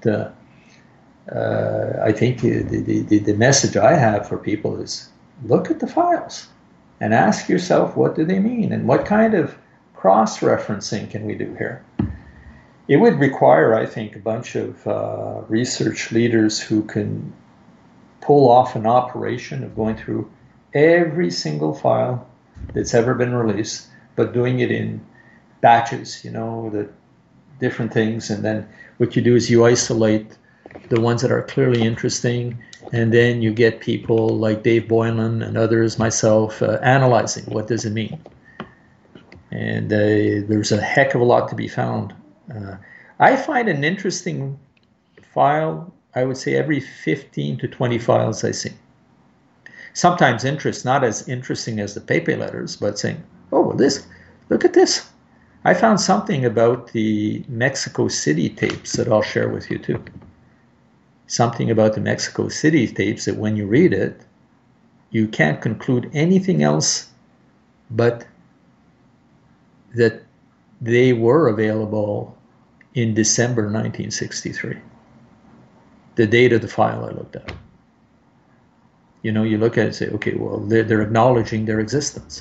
the message I have for people is look at the files and ask yourself, what do they mean? And what kind of cross-referencing can we do here? It would require, I think, a bunch of research leaders who can pull off an operation of going through every single file that's ever been released, but doing it in batches, the different things. And then what you do is you isolate the ones that are clearly interesting, and then you get people like Dave Boylan and others, myself, analyzing what does it mean. And there's a heck of a lot to be found. I find an interesting file, I would say every 15 to 20 files I see. Sometimes not as interesting as the Pepe letters, but saying, oh, well, look at this. I found something about the Mexico City tapes that I'll share with you too. Something about the Mexico City tapes that when you read it, you can't conclude anything else but that they were available in December 1963. The date of the file I looked at. You know, you look at it and say, okay, well, they're acknowledging their existence.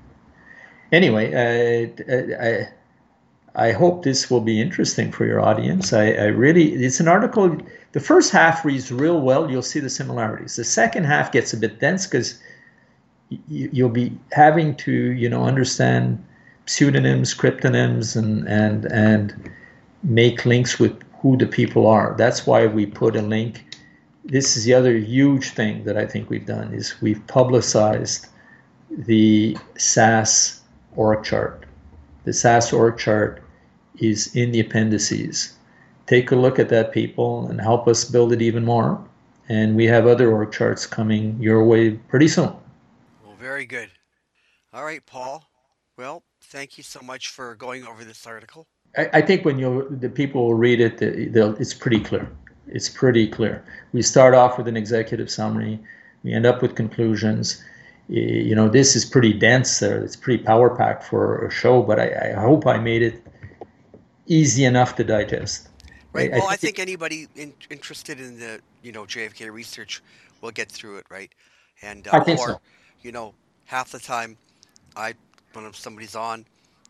Anyway, I hope this will be interesting for your audience. It's an article, the first half reads real well. You'll see the similarities. The second half gets a bit dense because you'll be having to, you know, understand pseudonyms, cryptonyms, and make links with who the people are. That's why we put a link. This is the other huge thing that I think we've done is we've publicized the SAS org chart. The SAS org chart is in the appendices. Take a look at that, people, and help us build it even more. And we have other org charts coming your way pretty soon. Well, very good. All right, Paul. Well, thank you so much for going over this article. I think when the people will read it, it's pretty clear. It's pretty clear. We start off with an executive summary. We end up with conclusions. You know, this is pretty dense there. It's pretty power-packed for a show, but I hope I made it easy enough to digest. Right. Well, I think anybody interested in the, you know, JFK research will get through it, right? And I think so. You know, half the time, when somebody's on,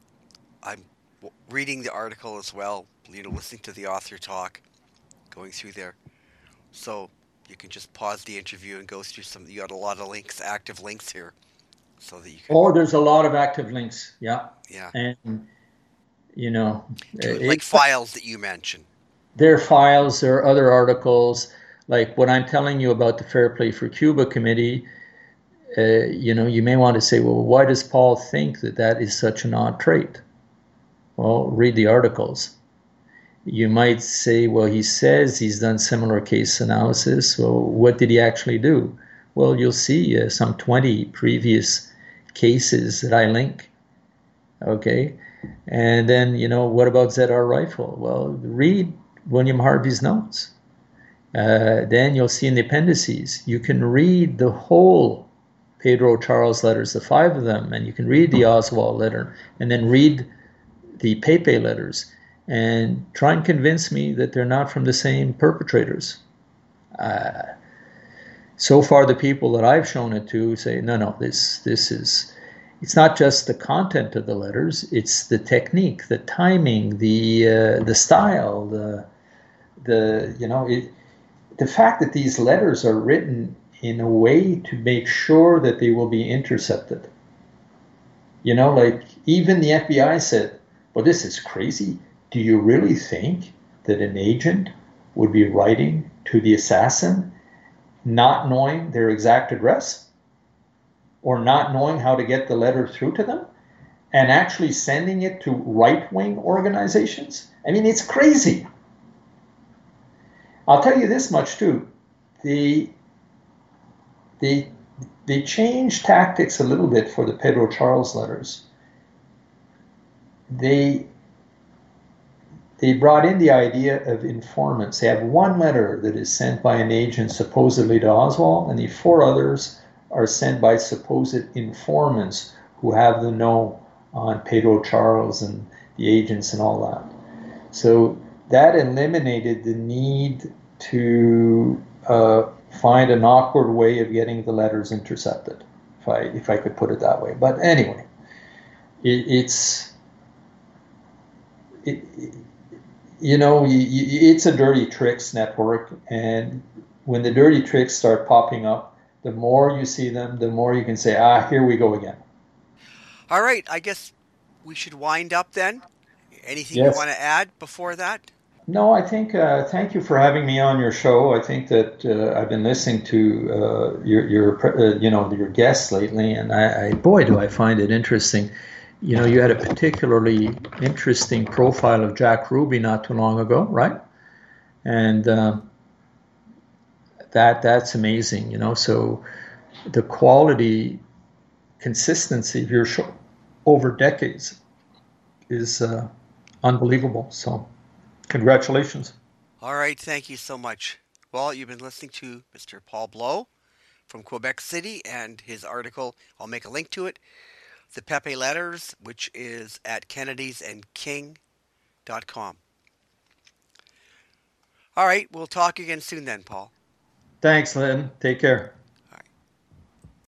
I'm reading the article as well. You know, listening to the author talk, going through there. So you can just pause the interview and go through some. You got a lot of links, active links here, so that you can. Oh, there's a lot of active links. Yeah. Yeah. And you know, like files that you mentioned. There are files. There are other articles. Like what I'm telling you about the Fair Play for Cuba committee. You know, you may want to say, well, why does Paul think that is such an odd trait? Well, read the articles. You might say, well, he says he's done similar case analysis. Well, what did he actually do? Well, you'll see some 20 previous cases that I link. Okay. And then, you know, what about ZR rifle? Well, read William Harvey's notes. Then you'll see in the appendices, you can read the whole Pedro Charles letters, the 5 of them, and you can read the Oswald letter, and then read the Pepe letters, and try and convince me that they're not from the same perpetrators. So far, the people that I've shown it to say, no, this is, it's not just the content of the letters, it's the technique, the timing, the style, the fact that these letters are written in a way to make sure that they will be intercepted. You know, like even the FBI said, well, this is crazy. Do you really think that an agent would be writing to the assassin not knowing their exact address or not knowing how to get the letter through to them and actually sending it to right-wing organizations? I mean, it's crazy. I'll tell you this much too. They changed tactics a little bit for the Pedro Charles letters. They brought in the idea of informants. They have one letter that is sent by an agent supposedly to Oswald, and the 4 others are sent by supposed informants who have the know on Pedro Charles and the agents and all that. So that eliminated the need to find an awkward way of getting the letters intercepted, if I could put it that way. But anyway, it's a dirty tricks network, and when the dirty tricks start popping up, the more you see them, the more you can say, here we go again. All right, I guess we should wind up then. Anything Yes. you want to add before that? No, I think, thank you for having me on your show. I think that I've been listening to your guests lately, and boy, do I find it interesting. You know, you had a particularly interesting profile of Jack Ruby not too long ago, right? And that's amazing, you know. So the quality, consistency of your show over decades is unbelievable. So congratulations. All right, thank you so much. Well, you've been listening to Mr. Paul Blow from Quebec City and his article, I'll make a link to it, The Pepe Letters, which is at kennedysandking.com. All right, we'll talk again soon then, Paul. Thanks, Lynn. Take care.